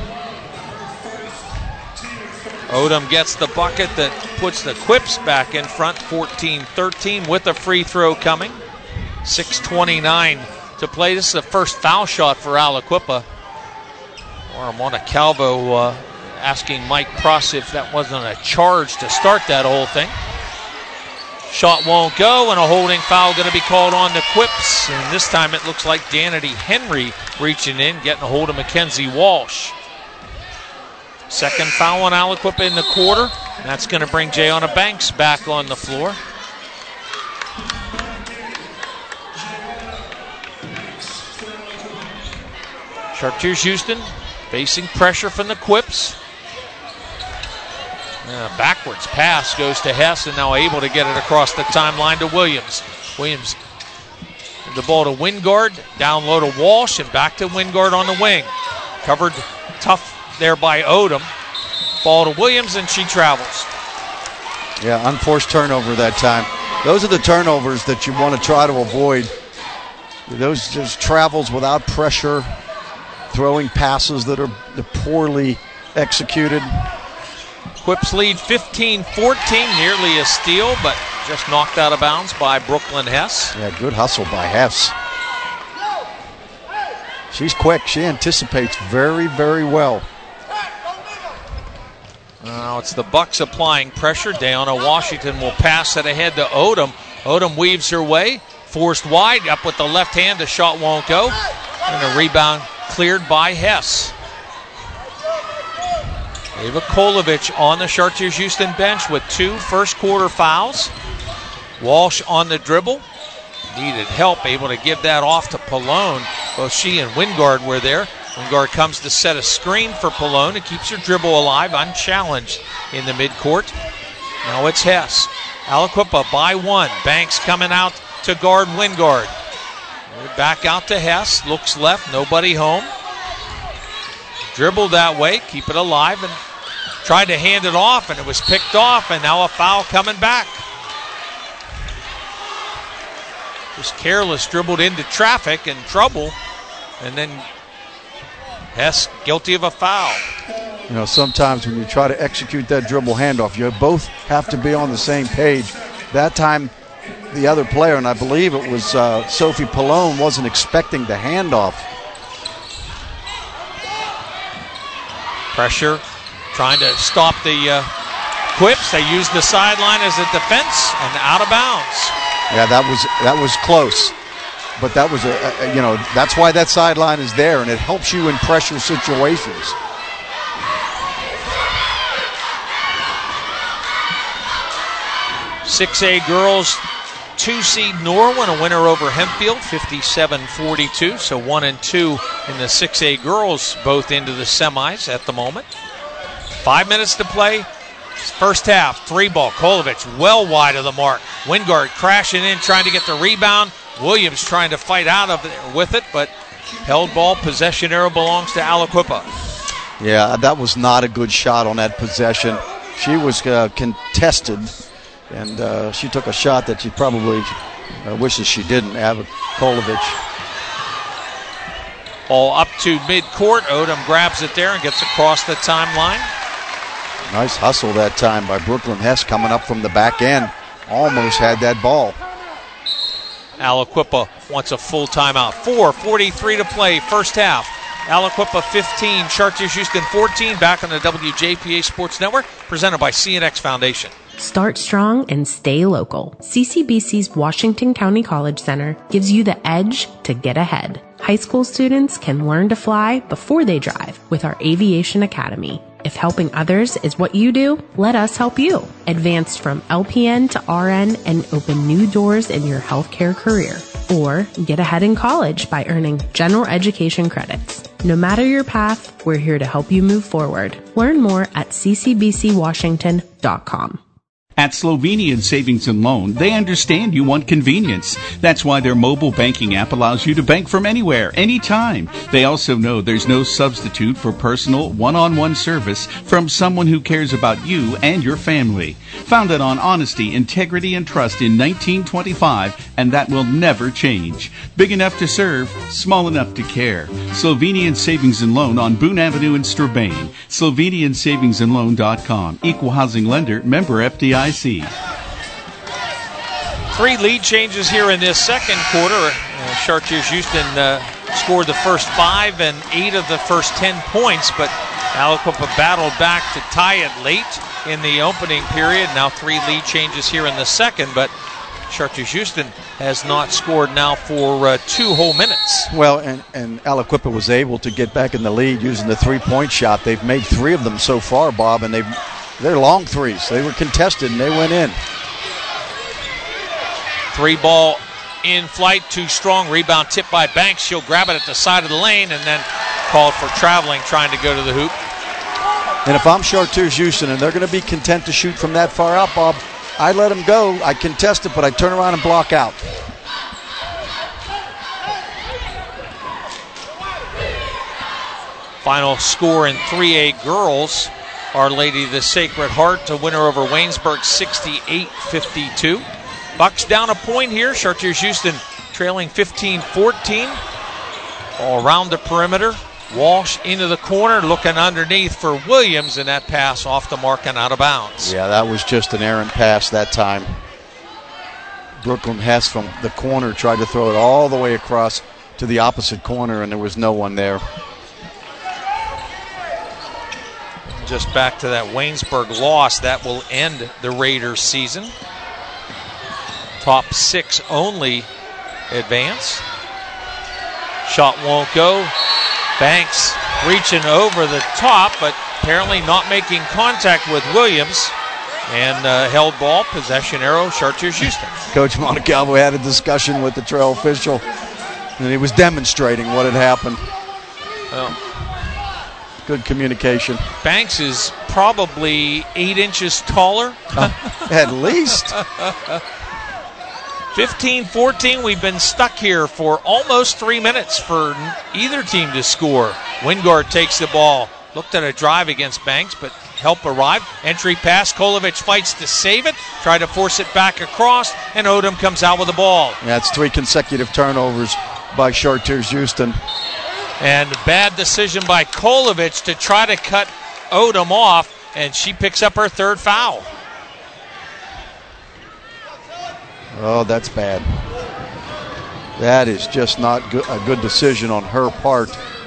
Odom gets the bucket that puts the Quips back in front, 14-13 with a free throw coming. 6:29 to play. This is the first foul shot for Aliquippa. Ramona Calvo asking Mike Pross if that wasn't a charge to start that whole thing. Shot won't go, and a holding foul going to be called on the Quips. And this time it looks like Danity Henry reaching in, getting a hold of Mackenzie Walsh. Second foul on Aliquippa in the quarter. And that's going to bring Jayona Banks back on the floor. Chartiers Houston facing pressure from the Quips. Backwards pass goes to Hess and now able to get it across the timeline to Williams. Williams the ball to Wingard, down low to Walsh and back to Wingard on the wing. Covered tough there by Odom. Ball to Williams and she travels. Yeah, unforced turnover that time. Those are the turnovers that you want to try to avoid. Those just travels without pressure, throwing passes that are poorly executed. Quips lead 15-14, nearly a steal, but just knocked out of bounds by Brooklyn Hess. Yeah, good hustle by Hess. She's quick. She anticipates very, very well. Now it's the Bucks applying pressure. Dayona Washington will pass it ahead to Odom. Odom weaves her way, forced wide, up with the left hand. The shot won't go. And a rebound cleared by Hess. Ava Kolovich on the Chartiers Houston bench with 2 first quarter fouls. Walsh on the dribble. Needed help, able to give that off to Pallone. Both she and Wingard were there. Wingard comes to set a screen for Pallone. It keeps her dribble alive, unchallenged in the midcourt. Now it's Hess. Aliquippa by 1. Banks coming out to guard Wingard. Back out to Hess. Looks left, nobody home. Dribbled that way, keep it alive, and tried to hand it off, and it was picked off, and now a foul coming back. Just careless, dribbled into traffic and trouble, and then Hess guilty of a foul. You know, sometimes when you try to execute that dribble handoff, you both have to be on the same page. That time, the other player, and I believe it was Sophie Pallone, wasn't expecting the handoff. Pressure, trying to stop the Quips. They used the sideline as a defense and out of bounds. Yeah, that was close, but that was that's why that sideline is there, and it helps you in pressure situations. .6A girls, 2-seed Norwin, a winner over Hempfield, 57-42. So 1 and 2 in the 6A girls, both into the semis at the moment. 5 minutes to play. First half, 3 ball. Kolovich well wide of the mark. Wingard crashing in, trying to get the rebound. Williams trying to fight out of it with it, but held ball, possession arrow belongs to Aliquippa. Yeah, that was not a good shot on that possession. She was contested, and she took a shot that she probably wishes she didn't, Kolovich. Ball up to midcourt. Odom grabs it there and gets across the timeline. Nice hustle that time by Brooklyn Hess coming up from the back end. Almost had that ball. Aliquippa wants a full timeout. 4:43 to play, first half. Aliquippa 15, Chartiers Houston 14. Back on the WJPA Sports Network, presented by CNX Foundation. Start strong and stay local. CCBC's Washington County College Center gives you the edge to get ahead. High school students can learn to fly before they drive with our Aviation Academy. If helping others is what you do, let us help you. Advance from LPN to RN and open new doors in your healthcare career. Or get ahead in college by earning general education credits. No matter your path, we're here to help you move forward. Learn more at ccbcwashington.com. At Slovenian Savings and Loan, they understand you want convenience. That's why their mobile banking app allows you to bank from anywhere, anytime. They also know there's no substitute for personal, one-on-one service from someone who cares about you and your family. Founded on honesty, integrity, and trust in 1925, and that will never change. Big enough to serve, small enough to care. Slovenian Savings and Loan on Boone Avenue in Strabane. SlovenianSavingsandLoan.com. Equal housing lender, member FDIC. 3 lead changes here in this second quarter. Chartiers Houston scored the first 5 and 8 of the first 10 points, but Aliquippa battled back to tie it late in the opening period. Now 3 lead changes here in the second, but Chartiers Houston has not scored now for 2 whole minutes. Well, and Aliquippa was able to get back in the lead using the 3-point shot. They've made 3 of them so far, Bob, and they're long threes. They were contested, and they went in. 3 ball in flight, too strong. Rebound tipped by Banks. She'll grab it at the side of the lane and then called for traveling, trying to go to the hoop. And if I'm Chartiers Houston and they're going to be content to shoot from that far out, Bob, I let them go. I contest it, but I turn around and block out. Final score in 3A girls. Our Lady of the Sacred Heart, a winner over Waynesburg, 68-52. Bucks down a point here. Chartiers Houston trailing 15-14. All around the perimeter. Walsh into the corner, looking underneath for Williams, and that pass off the mark and out of bounds. Yeah, that was just an errant pass that time. Brooklyn Hess from the corner tried to throw it all the way across to the opposite corner, and there was no one there. Just back to that Waynesburg loss, that will end the Raiders season. Top 6 only advance. Shot won't go. Banks reaching over the top, but apparently not making contact with Williams. And held ball, possession arrow, Chartiers Houston. Coach Montecalvo had a discussion with the trail official, and he was demonstrating what had happened. Well, good communication. Banks is probably 8 inches taller. At least. 15-14, we've been stuck here for almost 3 minutes for either team to score. Wingard takes the ball. Looked at a drive against Banks, but help arrived. Entry pass, Kolovich fights to save it. Try to force it back across, and Odom comes out with the ball. That's 3 consecutive turnovers by Chartiers Houston. And bad decision by Kolovich to try to cut Odom off, and she picks up her 3rd foul. Oh, that's bad. That is just not a good decision on her part.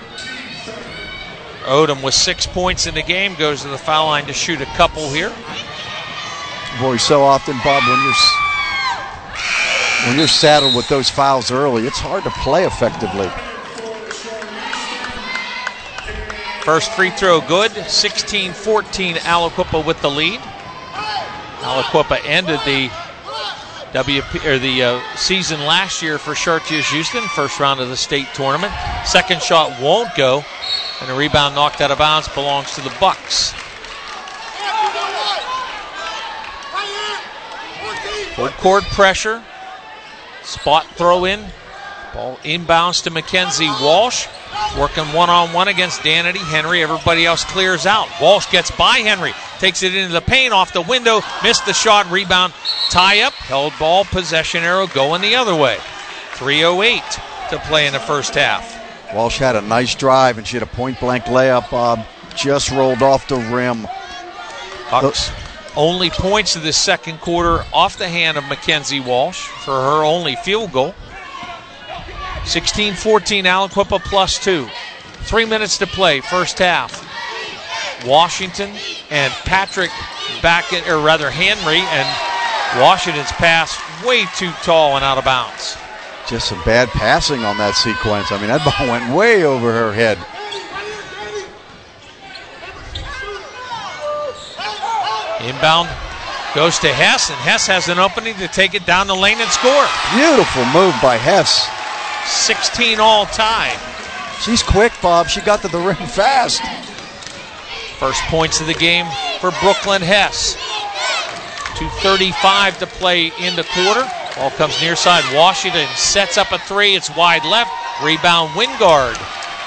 Odom with 6 points in the game goes to the foul line to shoot a couple here. Boy, so often, Bob, when you're saddled with those fouls early, it's hard to play effectively. First free throw good. 16-14, Aliquippa with the lead. Aliquippa ended the season last year for Chartiers Houston, first round of the state tournament. Second shot won't go, and a rebound knocked out of bounds belongs to the Bucks. Full court pressure. Spot throw in. Ball inbounds to Mackenzie Walsh. Working one-on-one against Danity Henry. Everybody else clears out. Walsh gets by Henry. Takes it into the paint, off the window. Missed the shot. Rebound. Tie up. Held ball. Possession arrow going the other way. 3:08 to play in the first half. Walsh had a nice drive, and she had a point-blank layup. Bob just rolled off the rim. Bucks only points of the second quarter off the hand of Mackenzie Walsh for her only field goal. 16-14, Aliquippa +2. 3 minutes to play, first half. Washington and Patrick Henry, and Washington's pass way too tall and out of bounds. Just some bad passing on that sequence. I mean, that ball went way over her head. Inbound goes to Hess, and Hess has an opening to take it down the lane and score. Beautiful move by Hess. 16 all tie. She's quick, Bob. She got to the rim fast. First points of the game for Brooklyn Hess. 2:35 to play in the quarter. Ball comes near side. Washington sets up a three. It's wide left. Rebound Wingard.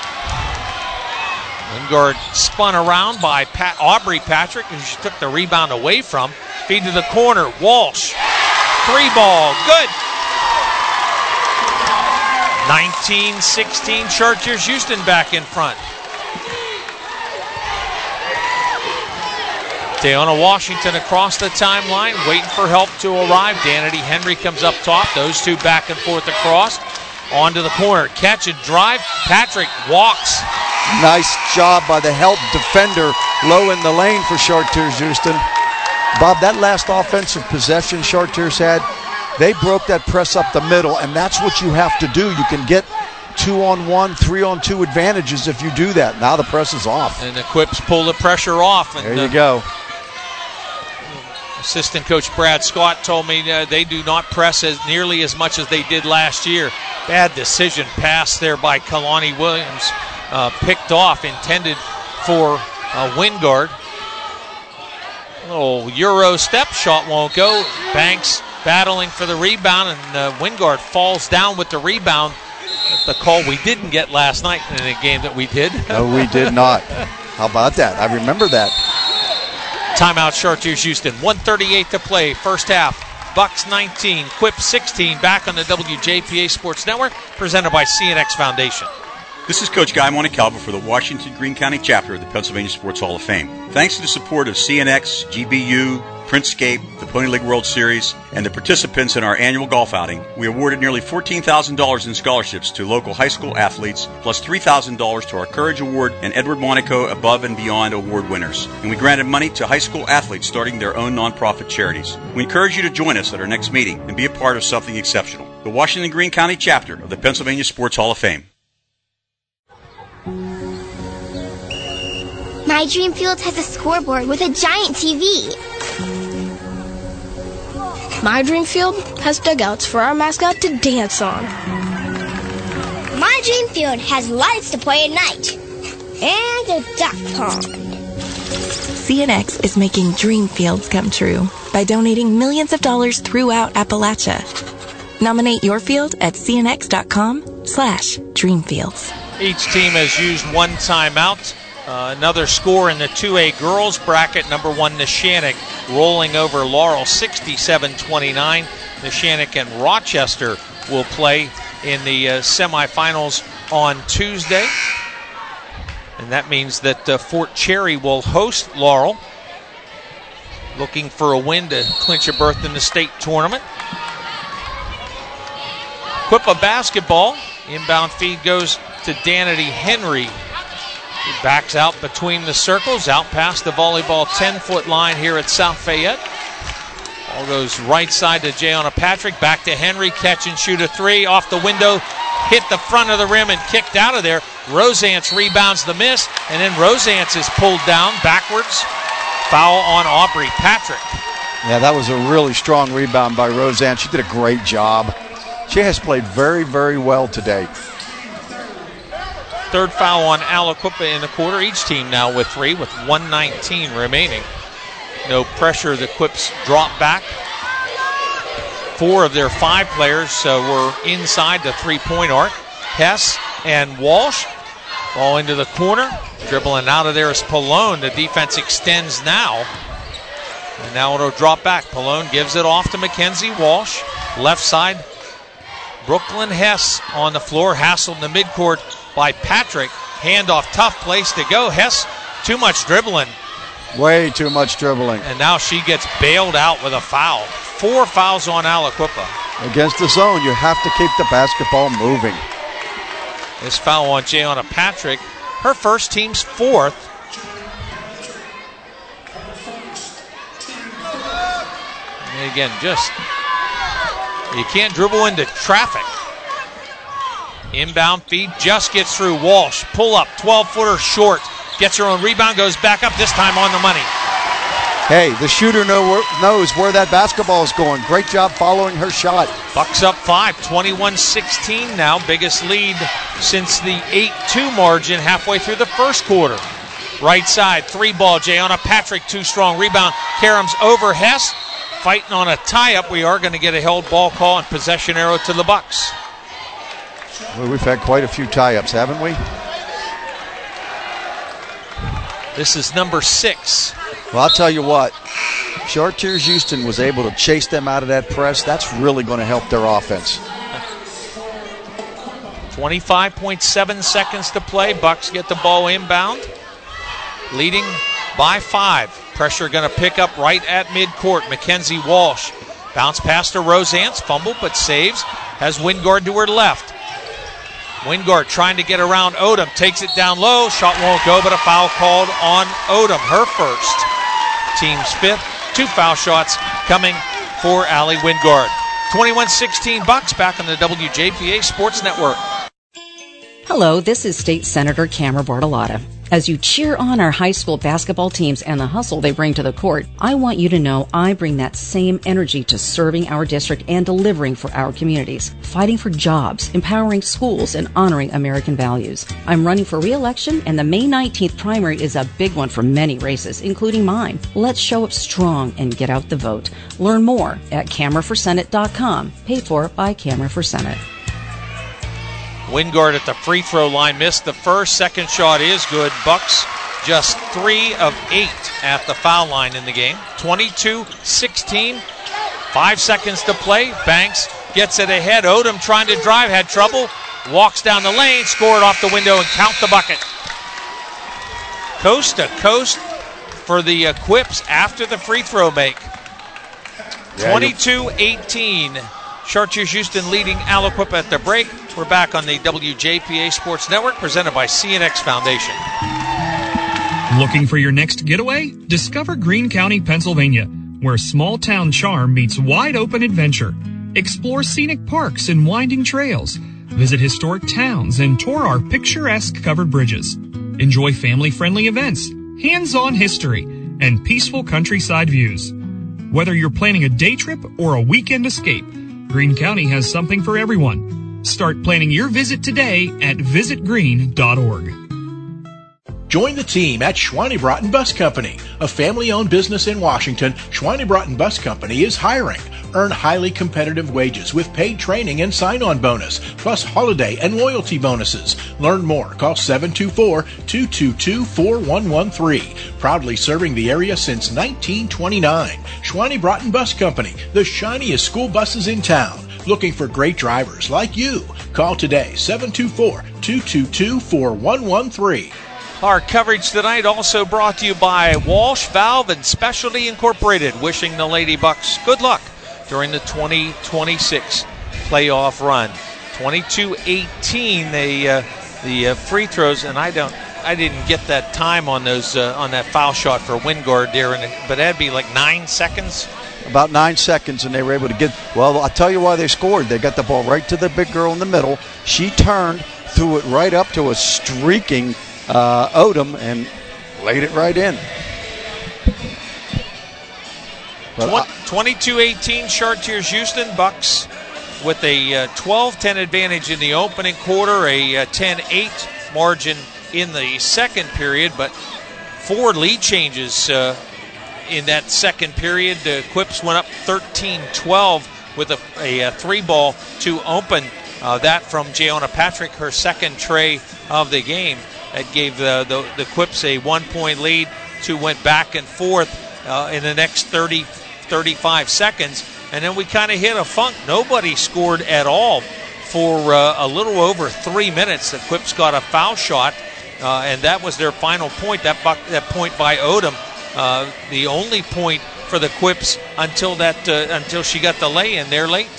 Wingard spun around by Aubrey Patrick, who she took the rebound away from. Feed to the corner. Walsh. Three ball. Good. 19-16. Chartiers Houston back in front. Dayona Washington across the timeline, waiting for help to arrive. Danity Henry comes up top. Those two back and forth across. Onto the corner. Catch and drive. Patrick walks. Nice job by the help defender low in the lane for Chartiers Houston. Bob, that last offensive possession Chartiers had, they broke that press up the middle, and that's what you have to do. You can get 2-on-1, 3-on-2 advantages if you do that. Now the press is off. And the Quips pull the pressure off. And there you go. Assistant coach Brad Scott told me they do not press as nearly as much as they did last year. Bad decision pass there by Kalani Williams. Picked off, intended for Wingard. Little Euro step shot won't go. Banks battling for the rebound, and Wingard falls down with the rebound. The call we didn't get last night in a game that we did. No, we did not. How about that? I remember that. Timeout Chartiers Houston. 1:38 to play, first half. Bucks 19, Quip 16. Back on the WJPA Sports Network, presented by CNX Foundation. This is Coach Guy Montecalvo for the Washington Greene County chapter of the Pennsylvania Sports Hall of Fame. Thanks to the support of CNX, GBU, Printscape, the Pony League World Series, and the participants in our annual golf outing, we awarded nearly $14,000 in scholarships to local high school athletes, plus $3,000 to our Courage Award and Edward Monaco Above and Beyond Award winners. And we granted money to high school athletes starting their own nonprofit charities. We encourage you to join us at our next meeting and be a part of something exceptional. The Washington Greene County chapter of the Pennsylvania Sports Hall of Fame. My Dream Field has a scoreboard with a giant TV. My Dream Field has dugouts for our mascot to dance on. My Dream Field has lights to play at night. And a duck pond. CNX is making dream fields come true by donating millions of dollars throughout Appalachia. Nominate your field at cnx.com/dreamfields. Each team has used one timeout. Another score in the 2A girls bracket. Number one, Neshannock rolling over Laurel 67-29. Neshannock and Rochester will play in the semifinals on Tuesday. And that means that Fort Cherry will host Laurel, looking for a win to clinch a berth in the state tournament. Quippa basketball. Inbound feed goes to Danity Henry. He backs out between the circles, out past the volleyball 10-foot line here at South Fayette. Ball goes right side to Jayona Patrick, back to Henry, catch and shoot a three, off the window, hit the front of the rim and kicked out of there. Rosance rebounds the miss, and then Rosance is pulled down backwards. Foul on Aubrey Patrick. Yeah, that was a really strong rebound by Rosance. She did a great job. She has played very, very well today. Third foul on Aliquippa in the quarter. Each team now with three, with 1:19 remaining. No pressure. The Quips drop back. 4 of their 5 players were inside the three-point arc. Hess and Walsh. Ball into the corner. Dribbling out of there is Pallone. The defense extends now. And now it'll drop back. Pallone gives it off to Mackenzie Walsh. Left side, Brooklyn Hess on the floor. Hassled in the midcourt by Patrick. Handoff, tough place to go. Hess, too much dribbling. Way too much dribbling. And now she gets bailed out with a foul. 4 fouls on Aliquippa. Against the zone, you have to keep the basketball moving. This foul on Jayana Patrick, her first, team's 4th. And again, you can't dribble into traffic. Inbound feed just gets through. Walsh, pull up, 12-footer short. Gets her own rebound, goes back up, this time on the money. Hey, the shooter knows where that basketball is going. Great job following her shot. Bucks up 5, 21-16 now. Biggest lead since the 8-2 margin halfway through the first quarter. Right side, 3-ball. Jayana Patrick, too strong. Rebound, Karams over Hess. Fighting on a tie-up. We are going to get a held ball call and possession arrow to the Bucks. Well, we've had quite a few tie-ups, haven't we? This is number 6. Well, I'll tell you what. Chartiers Houston was able to chase them out of that press. That's really going to help their offense. 25.7 seconds to play. Bucks get the ball inbound. Leading by 5. Pressure going to pick up right at midcourt. Mackenzie Walsh. Bounce pass to Rosance. Fumble, but saves. Has Wingard to her left. Wingard trying to get around Odom. Takes it down low. Shot won't go, but a foul called on Odom. Her first. Team's 5th. 2 foul shots coming for Allie Wingard. 21-16 Bucks back on the WJPA Sports Network. Hello, this is State Senator Camera Bartolotta. As you cheer on our high school basketball teams and the hustle they bring to the court, I want you to know I bring that same energy to serving our district and delivering for our communities, fighting for jobs, empowering schools, and honoring American values. I'm running for re-election, and the May 19th primary is a big one for many races, including mine. Let's show up strong and get out the vote. Learn more at cameraforsenate.com, paid for by Camera for Senate. Wingard at the free throw line missed the first. Second shot is good. Bucks just 3 of 8 at the foul line in the game. 22-16. 5 seconds to play. Banks gets it ahead. Odom trying to drive, had trouble. Walks down the lane, scored off the window, and count the bucket. Coast to coast for the Quips after the free throw make. 22-18. Chartiers Houston leading Aliquippa at the break. We're back on the WJPA Sports Network, presented by CNX Foundation. Looking for your next getaway? Discover Greene County, Pennsylvania, where small-town charm meets wide-open adventure. Explore scenic parks and winding trails. Visit historic towns and tour our picturesque covered bridges. Enjoy family-friendly events, hands-on history, and peaceful countryside views. Whether you're planning a day trip or a weekend escape, Greene County has something for everyone. Start planning your visit today at visitgreene.org. Join the team at Schweinebraten Bus Company, a family-owned business in Washington. Schweinebraten Bus Company is hiring. Earn highly competitive wages with paid training and sign-on bonus, plus holiday and loyalty bonuses. Learn more. Call 724-222-4113. Proudly serving the area since 1929. Schweinebraten Bus Company, the shiniest school buses in town. Looking for great drivers like you. Call today, 724-222-4113. Our coverage tonight also brought to you by Walsh Valve and Specialty Incorporated, wishing the Lady Bucks good luck during the 2026 playoff run. 22-18, the free throws, and I didn't get that time on those on that foul shot for Wingard there, but that'd be like 9 seconds. About 9 seconds, and they were able to get. Well, I'll tell you why they scored. They got the ball right to the big girl in the middle. She turned, threw it right up to a streaking Odom, and laid it right in. 22-18 Chartiers Houston. Bucks with a 12-10 advantage in the opening quarter, a 10-8 margin in the second period, but 4 lead changes in that second period. The Quips went up 13-12 with a 3-ball to open that from Jayona Patrick, her second tray of the game. That gave the Quips a 1-point lead. Two went back and forth in the next 35 seconds, and then we kind of hit a funk. Nobody scored at all for a little over 3 minutes. The Quips got a foul shot, and that was their final point. That point by Odom, the only point for the Quips until she got the lay-in there late.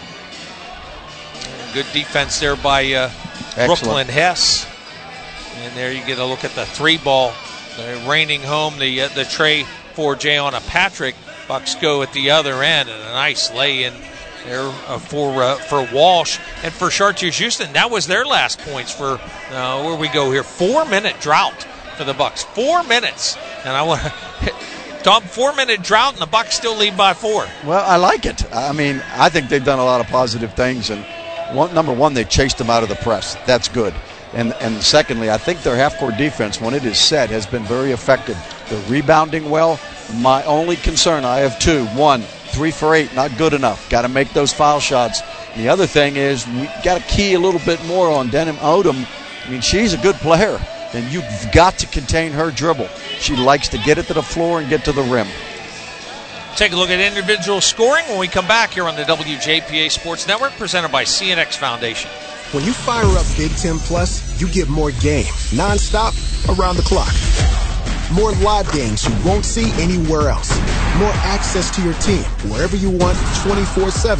Good defense there by Brooklyn Hess. And there you get a look at the 3-ball, raining home the tray for Jayona Patrick. Bucks go at the other end, and a nice lay-in there for Walsh. And for Chartiers Houston, that was their last points for, where we go here, 4-minute drought for the Bucks. 4 minutes. And I want to... Tom, 4-minute drought, and the Bucks still lead by 4. Well, I like it. I mean, I think they've done a lot of positive things, and number one, they chased them out of the press. That's good. And secondly, I think their half-court defense, when it is set, has been very effective. They're rebounding well. My only concern, I have two. One, 3 for 8, not good enough. Got to make those foul shots. And the other thing is we got to key a little bit more on Denim Odom. I mean, she's a good player, and you've got to contain her dribble. She likes to get it to the floor and get to the rim. Take a look at individual scoring when we come back here on the WJPA Sports Network, presented by CNX Foundation. When you fire up Big Ten Plus, you get more game, nonstop, around the clock. More live games you won't see anywhere else. More access to your team, wherever you want, 24/7.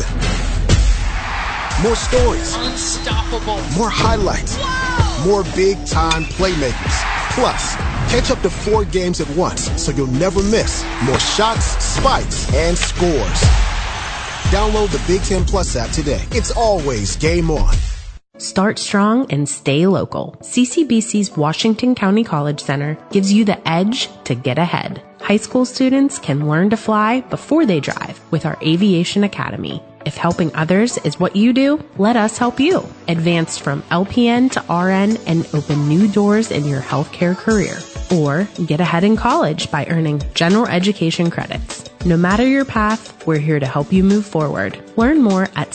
More stories. Unstoppable. More highlights. Wow. More big-time playmakers. Plus, catch up to 4 games at once, so you'll never miss more shots, spikes, and scores. Download the Big Ten Plus app today. It's always game on. Start strong and stay local. CCBC's Washington County College Center gives you the edge to get ahead. High school students can learn to fly before they drive with our Aviation Academy. If helping others is what you do, let us help you. Advance from LPN to RN and open new doors in your healthcare career. Or get ahead in college by earning general education credits. No matter your path, we're here to help you move forward. Learn more at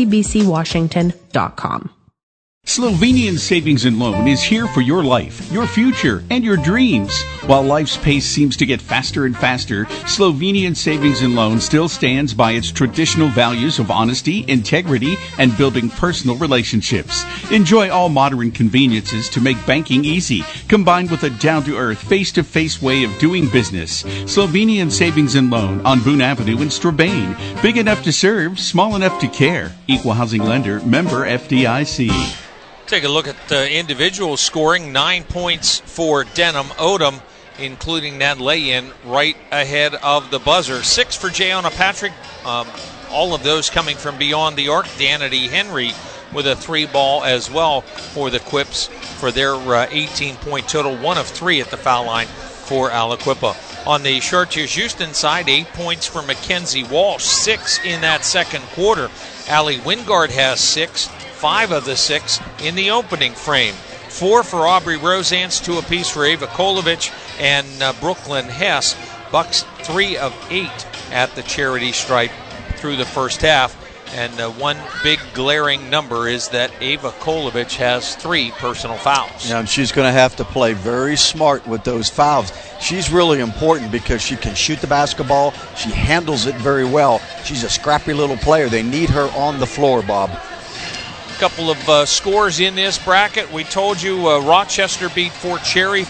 ccbcwashington.com. Slovenian Savings and Loan is here for your life, your future, and your dreams. While life's pace seems to get faster and faster, Slovenian Savings and Loan still stands by its traditional values of honesty, integrity, and building personal relationships. Enjoy all modern conveniences to make banking easy, combined with a down-to-earth, face-to-face way of doing business. Slovenian Savings and Loan on Boone Avenue in Strabane. Big enough to serve, small enough to care. Equal housing lender, member FDIC. Take a look at individual scoring. 9 points for Denim Odom, including that lay-in right ahead of the buzzer. 6 for Jayona Patrick. All of those coming from beyond the arc. Danity Henry with a 3-ball as well for the Quips for their 18-point total. 1 of 3 at the foul line for Aliquippa. On the Chartiers Houston side, 8 points for Mackenzie Walsh. 6 in that second quarter. Allie Wingard has 6. 5 of the 6 in the opening frame. 4 for Aubrey Rosance, 2 apiece for Ava Kolovich and Brooklyn Hess. Bucks 3 of 8 at the charity stripe through the first half. And one big glaring number is that Ava Kolovich has 3 personal fouls. Yeah, and she's going to have to play very smart with those fouls. She's really important because she can shoot the basketball. She handles it very well. She's a scrappy little player. They need her on the floor, Bob. Couple of scores in this bracket. We told you Rochester beat Fort Cherry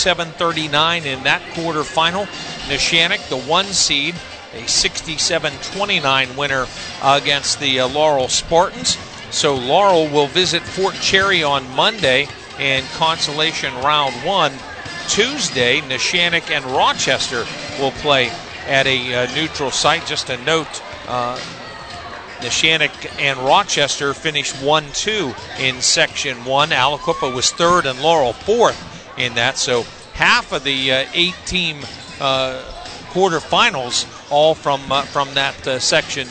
47-39 in that quarterfinal. Neshannock, the 1 seed, a 67-29 winner against the Laurel Spartans. So Laurel will visit Fort Cherry on Monday in consolation round 1. Tuesday, Neshannock and Rochester will play at a neutral site. Just a note, Neshannock and Rochester finished 1-2 in Section 1. Aliquippa was 3rd and Laurel 4th in that. So half of the 8-team quarterfinals all from that Section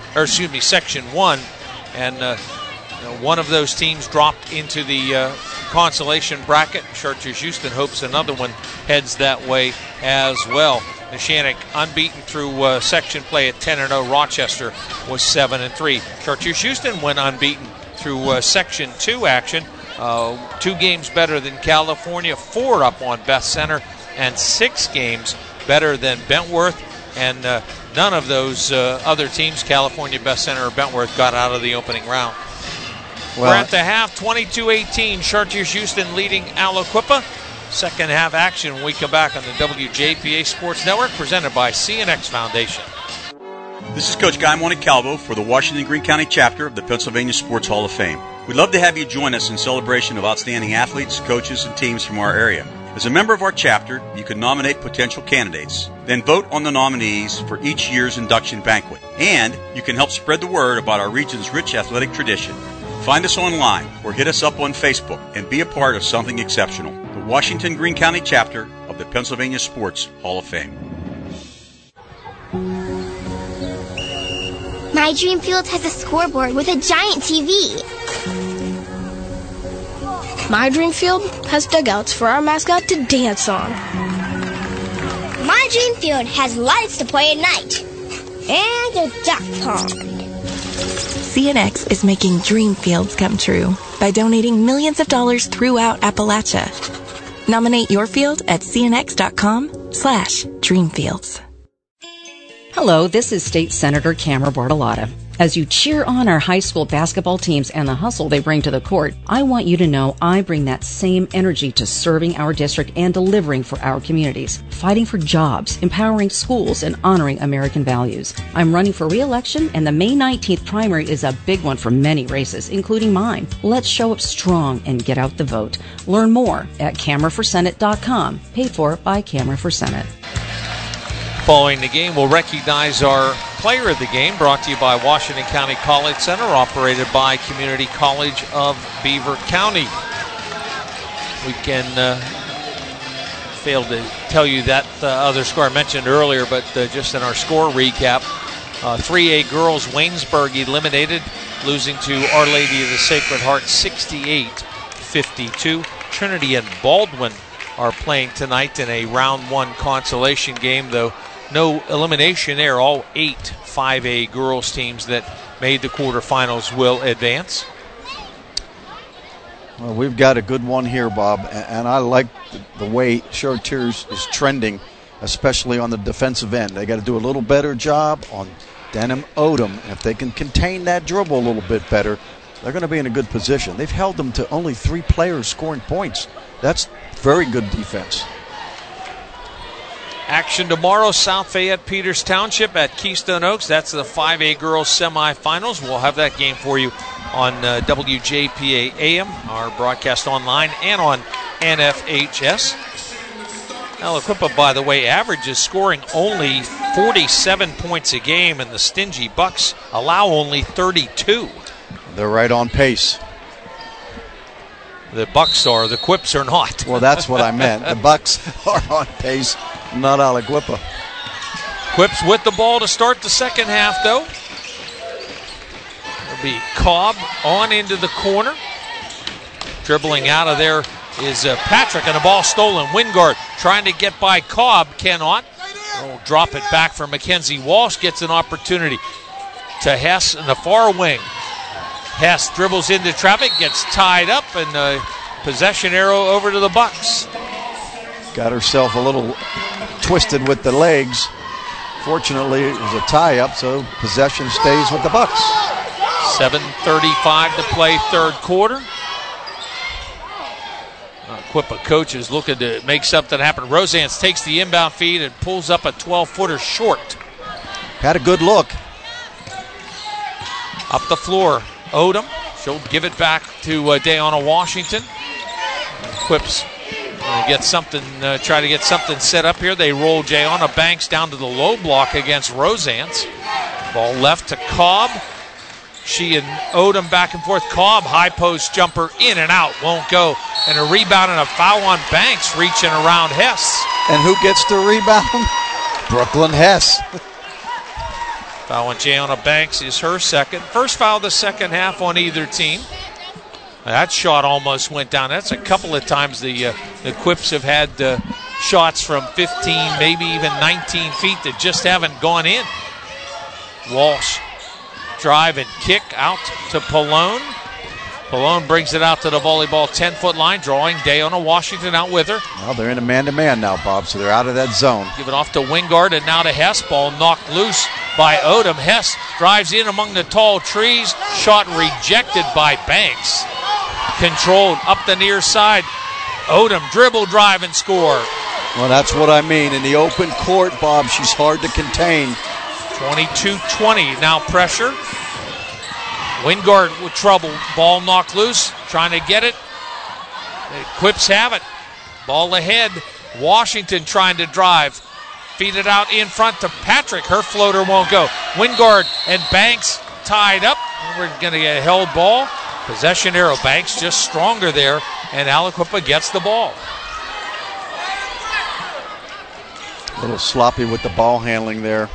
1. And one of those teams dropped into the consolation bracket. Chartiers Houston hopes another one heads that way as well. Neshannock unbeaten through section play at 10-0. Rochester was 7-3. Chartiers Houston went unbeaten through Section 2 action. 2 games better than California, 4 up on Beth Center, and 6 games better than Bentworth. And none of those other teams, California, Beth Center, or Bentworth, got out of the opening round. We're at the half, 22-18. Chartiers Houston leading Aliquippa. Second half action when we come back on the WJPA Sports Network, presented by CNX Foundation. This is Coach Guy Montecalvo for the Washington Greene County chapter of the Pennsylvania Sports Hall of Fame. We'd love to have you join us in celebration of outstanding athletes, coaches, and teams from our area. As a member of our chapter, you can nominate potential candidates, then vote on the nominees for each year's induction banquet. And you can help spread the word about our region's rich athletic tradition. Find us online or hit us up on Facebook and be a part of something exceptional. The Washington Greene County chapter of the Pennsylvania Sports Hall of Fame. My Dream Field has a scoreboard with a giant TV. My Dream Field has dugouts for our mascot to dance on. My Dream Field has lights to play at night. And a duck pond. CNX is making dream fields come true by donating millions of dollars throughout Appalachia. Nominate your field at cnx.com/dreamfields. Hello, this is State Senator Camera Bartolotta. As you cheer on our high school basketball teams and the hustle they bring to the court, I want you to know I bring that same energy to serving our district and delivering for our communities, fighting for jobs, empowering schools, and honoring American values. I'm running for re-election, and the May 19th primary is a big one for many races, including mine. Let's show up strong and get out the vote. Learn more at cameraforsenate.com, paid for by Camera for Senate. Following the game, we'll recognize our player of the game, brought to you by Washington County College Center, operated by Community College of Beaver County. We can fail to tell you that other score I mentioned earlier, but just in our score recap, 3A girls, Waynesburg eliminated, losing to Our Lady of the Sacred Heart 68-52. Trinity and Baldwin are playing tonight in a round 1 consolation game, though no elimination there. All 8 5A girls teams that made the quarterfinals will advance. Well, we've got a good one here, Bob, and I like the way Chartiers is trending, especially on the defensive end. They got to do a little better job on Denham Odom. If they can contain that dribble a little bit better, they're going to be in a good position. They've held them to only 3 players scoring points. That's very good defense. Action tomorrow, South Fayette Peters Township at Keystone Oaks. That's the 5A girls semifinals. We'll have that game for you on WJPA AM, our broadcast online, and on NFHS. Aliquippa, by the way, averages scoring only 47 points a game, and the stingy Bucks allow only 32. They're right on pace. The Bucks are, the Quips are not. Well, that's what I meant. The Bucks are on pace, not Aliquippa. Quips with the ball to start the second half, though. It'll be Cobb on into the corner. Dribbling out of there is Patrick, and the ball stolen. Wingard trying to get by Cobb, cannot. We'll drop it back for Mackenzie Walsh, gets an opportunity to Hess in the far wing. Hess dribbles into traffic, gets tied up, and possession arrow over to the Bucks. Got herself a little twisted with the legs. Fortunately, it was a tie-up, so possession stays with the Bucks. 7:35 to play third quarter. Quippa coaches looking to make something happen. Rosans takes the inbound feed and pulls up a 12-footer short. Had a good look. Up the floor, Odom. She'll give it back to Dayana Washington. Quips get something, try to get something set up here. They roll Jayana Banks down to the low block against Rosans. Ball left to Cobb. She and Odom back and forth. Cobb, high post jumper, in and out, won't go. And a rebound and a foul on Banks, reaching around Hess. And who gets the rebound? Brooklyn Hess. Foul on Jayana Banks is her second. First foul of the second half on either team. That shot almost went down. That's a couple of times the Quips have had shots from 15, maybe even 19 feet that just haven't gone in. Walsh drive and kick out to Pallone. Pallone brings it out to the volleyball 10-foot line, drawing Dayona Washington out with her. Well, they're in a man-to-man now, Bob, so they're out of that zone. Give it off to Wingard and now to Hess. Ball knocked loose by Odom. Hess drives in among the tall trees. Shot rejected by Banks. Controlled up the near side. Odom dribble, drive, and score. Well, that's what I mean. In the open court, Bob, she's hard to contain. 22-20. Now pressure. Wingard with trouble. Ball knocked loose. Trying to get it. The Quips have it. Ball ahead. Washington trying to drive. Feed it out in front to Patrick. Her floater won't go. Wingard and Banks tied up. We're going to get a held ball. Possession arrow. Banks just stronger there. And Aliquippa gets the ball. A little sloppy with the ball handling there.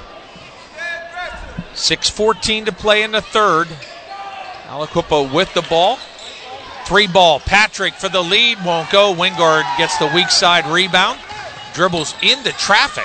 6:14 to play in the third. Aliquippa with the ball. 3-ball. Patrick for the lead. Won't go. Wingard gets the weak side rebound. Dribbles into traffic.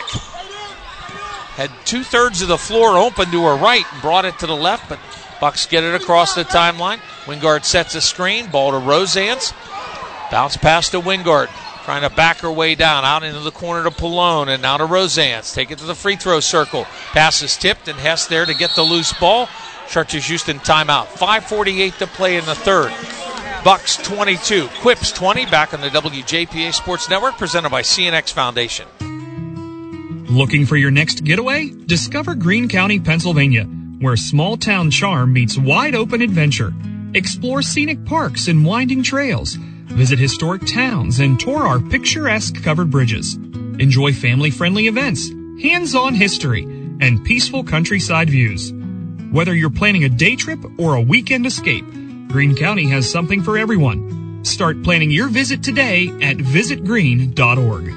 Had 2/3 of the floor open to her right and brought it to the left, but Bucks get it across the timeline. Wingard sets a screen. Ball to Rosance. Bounce pass to Wingard. Trying to back her way down, out into the corner to Pallone, and now to Rosance. Take it to the free throw circle. Pass is tipped, and Hess there to get the loose ball. Chartiers Houston timeout. 5:48 to play in the third. Bucks 22, Quips 20. Back on the WJPA Sports Network, presented by CNX Foundation. Looking for your next getaway? Discover Greene County, Pennsylvania, where small-town charm meets wide-open adventure. Explore scenic parks and winding trails. Visit historic towns and tour our picturesque covered bridges. Enjoy family-friendly events, hands-on history, and peaceful countryside views. Whether you're planning a day trip or a weekend escape, Greene County has something for everyone. Start planning your visit today at visitgreene.org.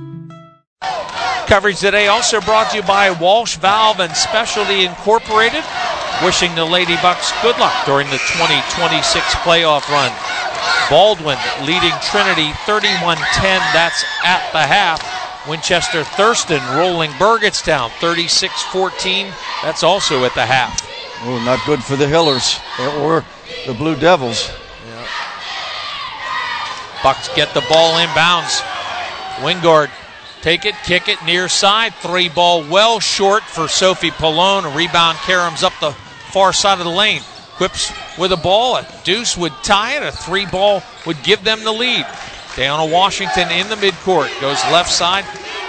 Coverage today also brought to you by Walsh Valve and Specialty Incorporated. Wishing the Lady Bucks good luck during the 2026 playoff run. Baldwin leading Trinity 31-10. That's at the half. Winchester Thurston rolling Burgettstown 36-14. That's also at the half. Oh, not good for the Hillers or the Blue Devils. Yeah. Bucks get the ball inbounds. Wingard take it, kick it, near side. 3-ball well short for Sophie Pallone. A rebound caroms up the far side of the lane. Quips with a ball. A deuce would tie it. A 3-ball would give them the lead. Dayona Washington in the midcourt. Goes left side.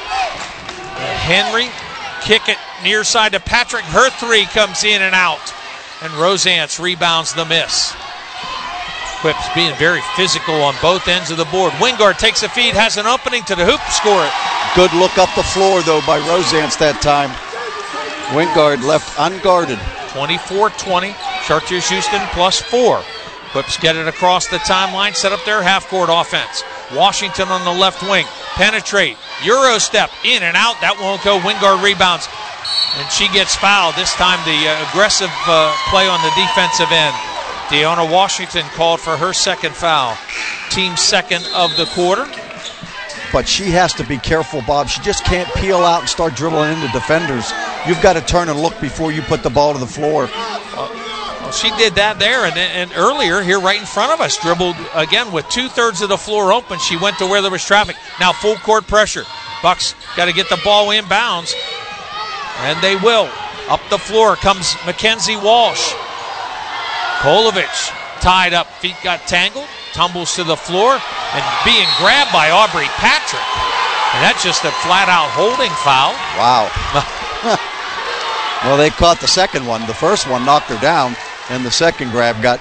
Henry, kick it near side to Patrick. Her 3 comes in and out. And Rosance rebounds the miss. Quips being very physical on both ends of the board. Wingard takes a feed, has an opening to the hoop, score it. Good look up the floor, though, by Rosance that time. Wingard left unguarded. 24-20. Chartiers Houston +4. Quips get it across the timeline, set up their half-court offense. Washington on the left wing. Penetrate. Euro step. In and out. That won't go. Wingard rebounds. And she gets fouled. This time the aggressive play on the defensive end. Dayona Washington called for her second foul. Team second of the quarter. But she has to be careful, Bob. She just can't peel out and start dribbling into defenders. You've got to turn and look before you put the ball to the floor. Well, she did that there, and earlier here right in front of us, dribbled again with 2/3 of the floor open. She went to where there was traffic. Now full court pressure. Bucks got to get the ball inbounds, and they will. Up the floor comes Mackenzie Walsh. Kolovich tied up, feet got tangled, tumbles to the floor, and being grabbed by Aubrey Patrick. And that's just a flat-out holding foul. Wow. Well, they caught the second one. The first one knocked her down, and the second grab got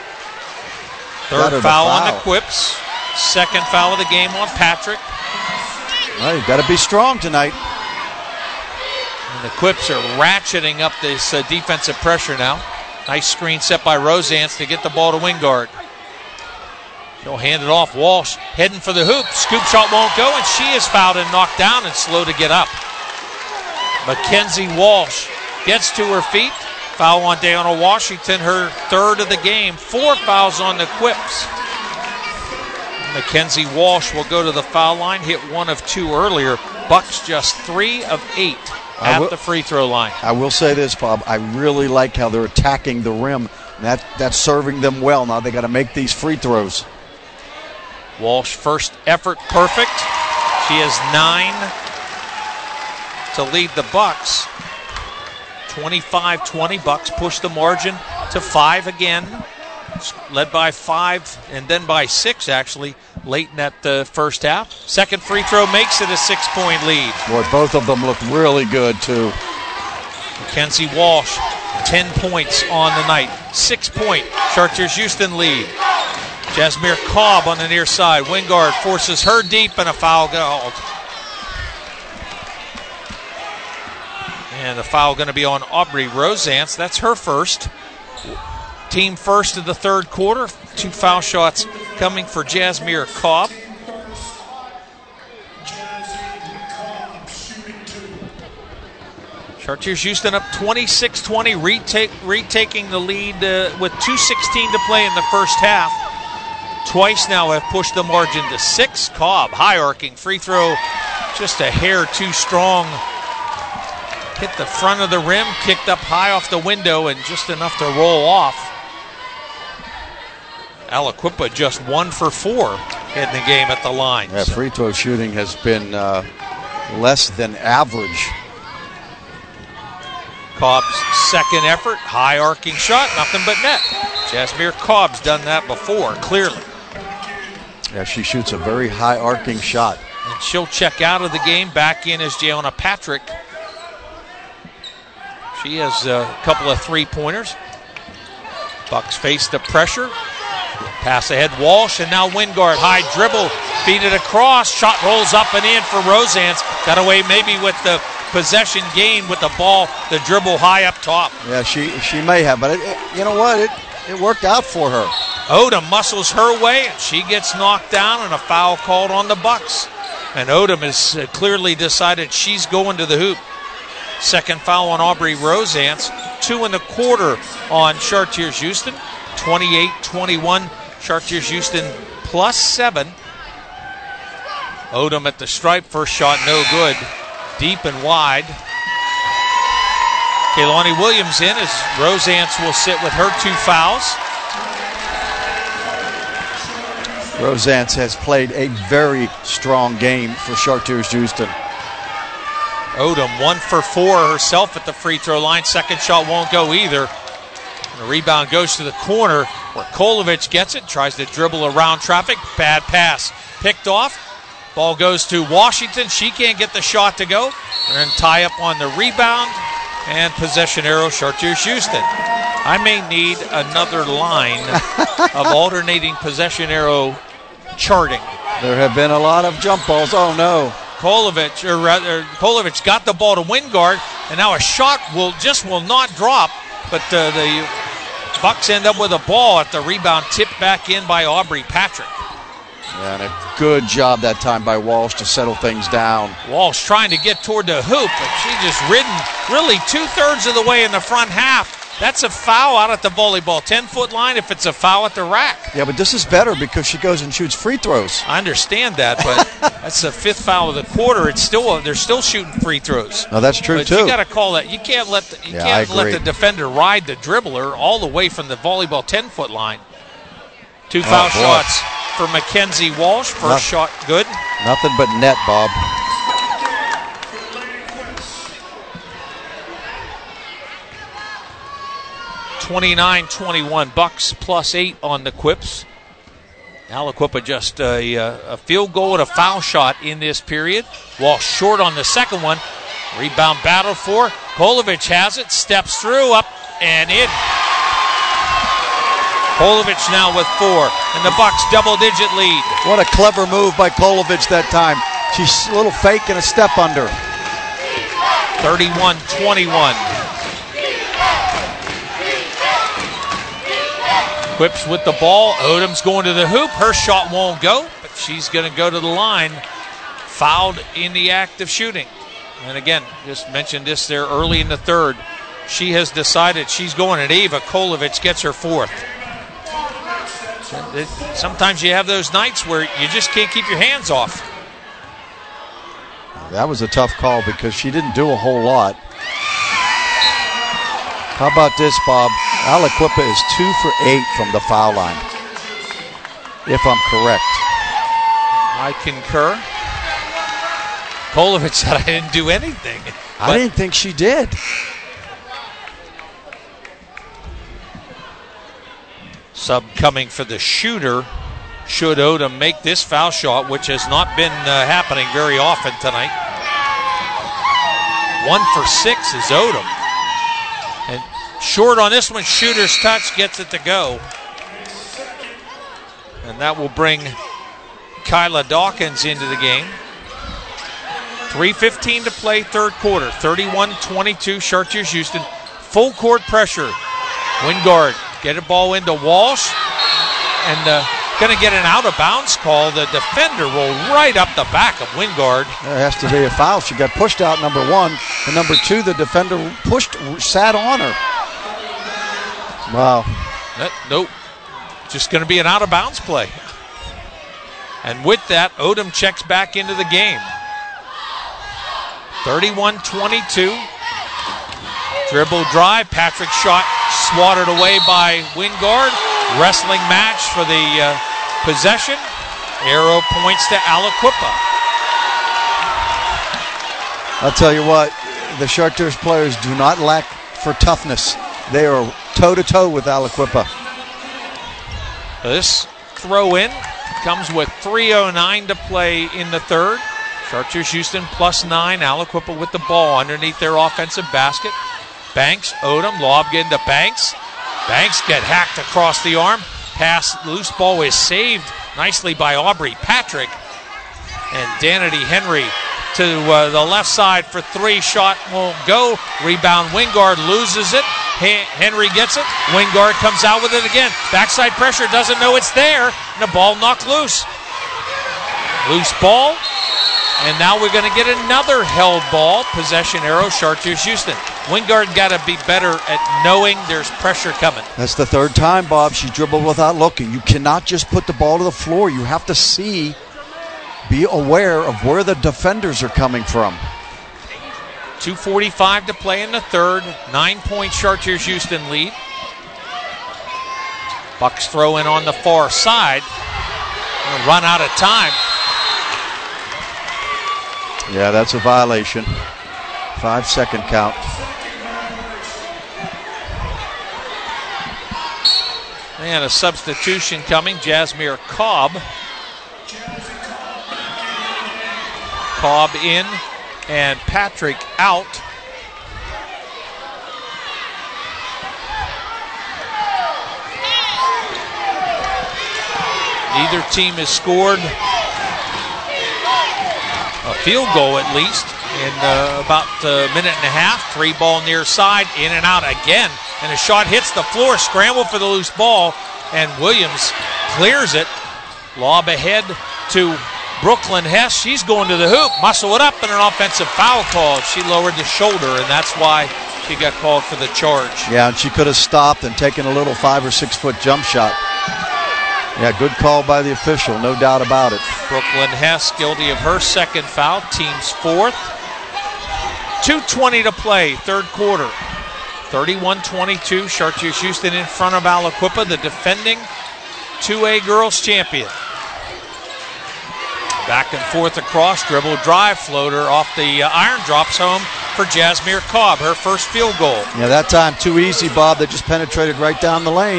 Third foul on the Quips. Second foul of the game on Patrick. Well, you've got to be strong tonight. And the Quips are ratcheting up this defensive pressure now. Nice screen set by Rosance to get the ball to Wingard. She'll hand it off. Walsh heading for the hoop. Scoop shot won't go, and she is fouled and knocked down and slow to get up. Mackenzie Walsh gets to her feet. Foul on Dayona Washington, her third of the game. 4 fouls on the Quips. Mackenzie Walsh will go to the foul line, hit 1 of 2 earlier. Bucks just 3 of 8 at the free throw line. I will say this, Bob. I really like how they're attacking the rim. That's serving them well. Now they got to make these free throws. Walsh, first effort, perfect. She has 9 to lead the Bucks. 25-20. Bucks push the margin to 5 again. Led by 5 and then by 6, actually, late in that first half. Second free throw makes it a 6-point lead. Boy, both of them look really good, too. Mackenzie Walsh, 10 points on the night. 6-point Chartiers Houston lead. Jasmine Cobb on the near side. Wingard forces her deep and a foul called. And the foul going to be on Aubrey Rosance. That's her first. Team first of the third quarter. 2 foul shots coming for Jasmine Cobb. Chartiers Houston up 26-20, retaking the lead with 2:16 to play in the first half. Twice now have pushed the margin to 6. Cobb, high arcing free throw, just a hair too strong. Hit the front of the rim, kicked up high off the window, and just enough to roll off. Aliquippa just 1 for 4 in the game at the line. Yeah, free throw shooting has been less than average. Cobb's second effort, high arcing shot, nothing but net. Jasmine Cobb's done that before, clearly. Yeah, she shoots a very high arcing shot. And she'll check out of the game. Back in is Jayona Patrick. She has a couple of 3-pointers. Bucks face the pressure. Pass ahead, Walsh, and now Wingard. High dribble, feed it across. Shot rolls up and in for Rosance. Got away maybe with the possession gain with the ball, the dribble high up top. Yeah, she may have, but you know what? It worked out for her. Odom muscles her way, and she gets knocked down, and a foul called on the Bucks. And Odom has clearly decided she's going to the hoop. Second foul on Aubrey Rosance. 2 in the quarter on Chartiers Houston. 28-21. Chartiers Houston plus 7. Odom at the stripe. First shot no good. Deep and wide. Kaylani Williams in as Rosance will sit with her 2 fouls. Rosance has played a very strong game for Chartiers Houston. Odom 1 for 4 herself at the free throw line. Second shot won't go either. And the rebound goes to the corner where Kolovich gets it. Tries to dribble around traffic. Bad pass. Picked off. Ball goes to Washington. She can't get the shot to go. And tie up on the rebound. And possession arrow, Chartiers Houston. I may need another line of alternating possession arrow charting. There have been a lot of jump balls. Oh, no. Kolovich got the ball to Wingard, and now a shot will not drop, but the Bucks end up with a ball at the rebound, tipped back in by Aubrey Patrick. Yeah, and a good job that time by Walsh to settle things down. Walsh trying to get toward the hoop, but she just ridden really 2/3 of the way in the front half. That's a foul out at the volleyball 10-foot line if it's a foul at the rack. Yeah, but this is better because she goes and shoots free throws. I understand that, but that's the 5th foul of the quarter. It's still they're still shooting free throws. No, that's true, but too. You got to call that. You can't let the defender ride the dribbler all the way from the volleyball 10-foot line. 2 foul shots for Mackenzie Walsh. First shot good. Nothing but net, Bob. (29-21) Bucks plus 8 on the Quips. Aliquippa just a field goal and a foul shot in this period. Walsh short on the second one. Rebound battle for Kolovich has it, steps through, up and in. Kolovich now with 4, and the Bucks double-digit lead. What a clever move by Kolovich that time. She's a little fake and a step under. 31-21. Quips with the ball. Odom's going to the hoop. Her shot won't go, but she's going to go to the line. Fouled in the act of shooting. And again, just mentioned this there early in the third. She has decided she's going, and Ava Kolovich gets her 4th. Sometimes you have those nights where you just can't keep your hands off. That was a tough call because she didn't do a whole lot. How about this, Bob? Aliquippa is 2 for 8 from the foul line, if I'm correct. I concur. Polovich said I didn't do anything. I didn't think she did. Sub coming for the shooter. Should Odom make this foul shot, which has not been happening very often tonight. 1 for 6 is Odom. And short on this one, shooter's touch gets it to go. And that will bring Kyla Dawkins into the game. 3:15 to play, third quarter. 31-22, Chartiers Houston. Full court pressure. Wingard get a ball into Walsh. And going to get an out-of-bounds call. The defender rolled right up the back of Wingard. There has to be a foul. She got pushed out, number 1. And number 2, the defender sat on her. Wow. Nope. Just going to be an out-of-bounds play. And with that, Odom checks back into the game. 31-22. Dribble drive. Patrick shot swatted away by Wingard. Wrestling match for the possession. Arrow points to Aliquippa. I'll tell you what, the Chartiers players do not lack for toughness. They are toe-to-toe with Aliquippa. This throw-in comes with 3:09 to play in the third. Chartiers Houston +9. Aliquippa with the ball underneath their offensive basket. Banks, Odom, lob getting to Banks. Banks get hacked across the arm. Pass, loose ball is saved nicely by Aubrey Patrick. And Danity Henry to the left side for 3. Shot won't go. Rebound, Wingard loses it. Henry gets it. Wingard comes out with it again. Backside pressure, doesn't know it's there. And the ball knocked loose. Loose ball. And now we're going to get another held ball. Possession arrow, Chartiers Houston. Wingard got to be better at knowing there's pressure coming. That's the third time, Bob. She dribbled without looking. You cannot just put the ball to the floor. You have to see, be aware of where the defenders are coming from. 2:45 to play in the third. 9-point Chartiers Houston lead. Bucks throw in on the far side. Run out of time. Yeah, that's a violation. 5-second count. And a substitution coming. Jasmine Cobb. Cobb in and Patrick out. Neither team has scored a field goal at least in about a minute and a half. 3-ball near side, in and out again. And a shot hits the floor, scramble for the loose ball, and Williams clears it. Lob ahead to Brooklyn Hess. She's going to the hoop, muscle it up, and an offensive foul called. She lowered the shoulder, and that's why she got called for the charge. Yeah, and she could have stopped and taken a little 5 or 6 foot jump shot. Yeah, good call by the official, no doubt about it. Brooklyn Hess guilty of her second foul, team's fourth. 2:20 to play, third quarter. 31-22, Chartiers Houston in front of Aliquippa, the defending 2A girls champion. Back and forth across, dribble drive, floater off the iron, drops home for Jasmine Cobb, her first field goal. Yeah, that time too easy, Bob. They just penetrated right down the lane.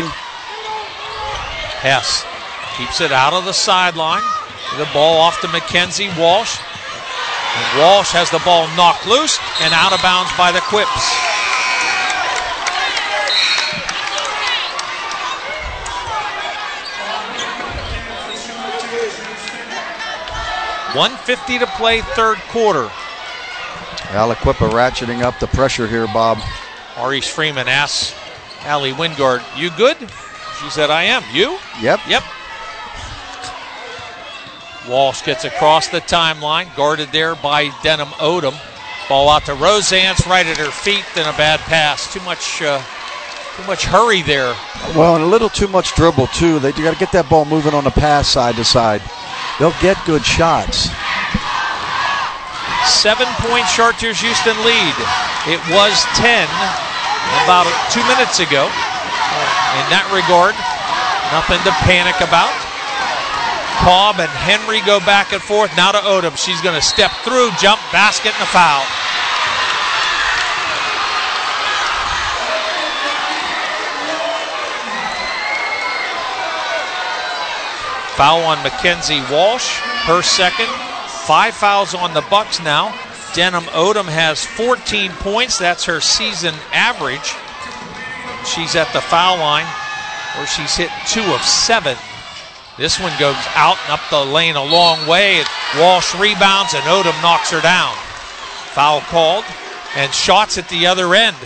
Hess keeps it out of the sideline. The ball off to Mackenzie Walsh. And Walsh has the ball knocked loose and out of bounds by the Quips. .150 to play, third quarter. Aliquippa ratcheting up the pressure here, Bob. Maurice Freeman asks Allie Wingard, "You good?" She said, "I am." "You?" Yep. Yep. Walsh gets across the timeline, guarded there by Denham Odom. Ball out to Rosance, right at her feet, then a bad pass. Too much Too much hurry there. Well, and a little too much dribble, too. They got to get that ball moving on the pass side to side. They'll get good shots. 7-point Chartiers Houston lead. It was 10 about 2 minutes ago. In that regard, nothing to panic about. Cobb and Henry go back and forth. Now to Odom. She's going to step through, jump, basket, and a foul. Foul on Mackenzie Walsh, her second. 5 fouls on the Bucks now. Denham Odom has 14 points. That's her season average. She's at the foul line where she's hit 2 of 7. This one goes out and up the lane a long way. Walsh rebounds and Odom knocks her down. Foul called and shots at the other end.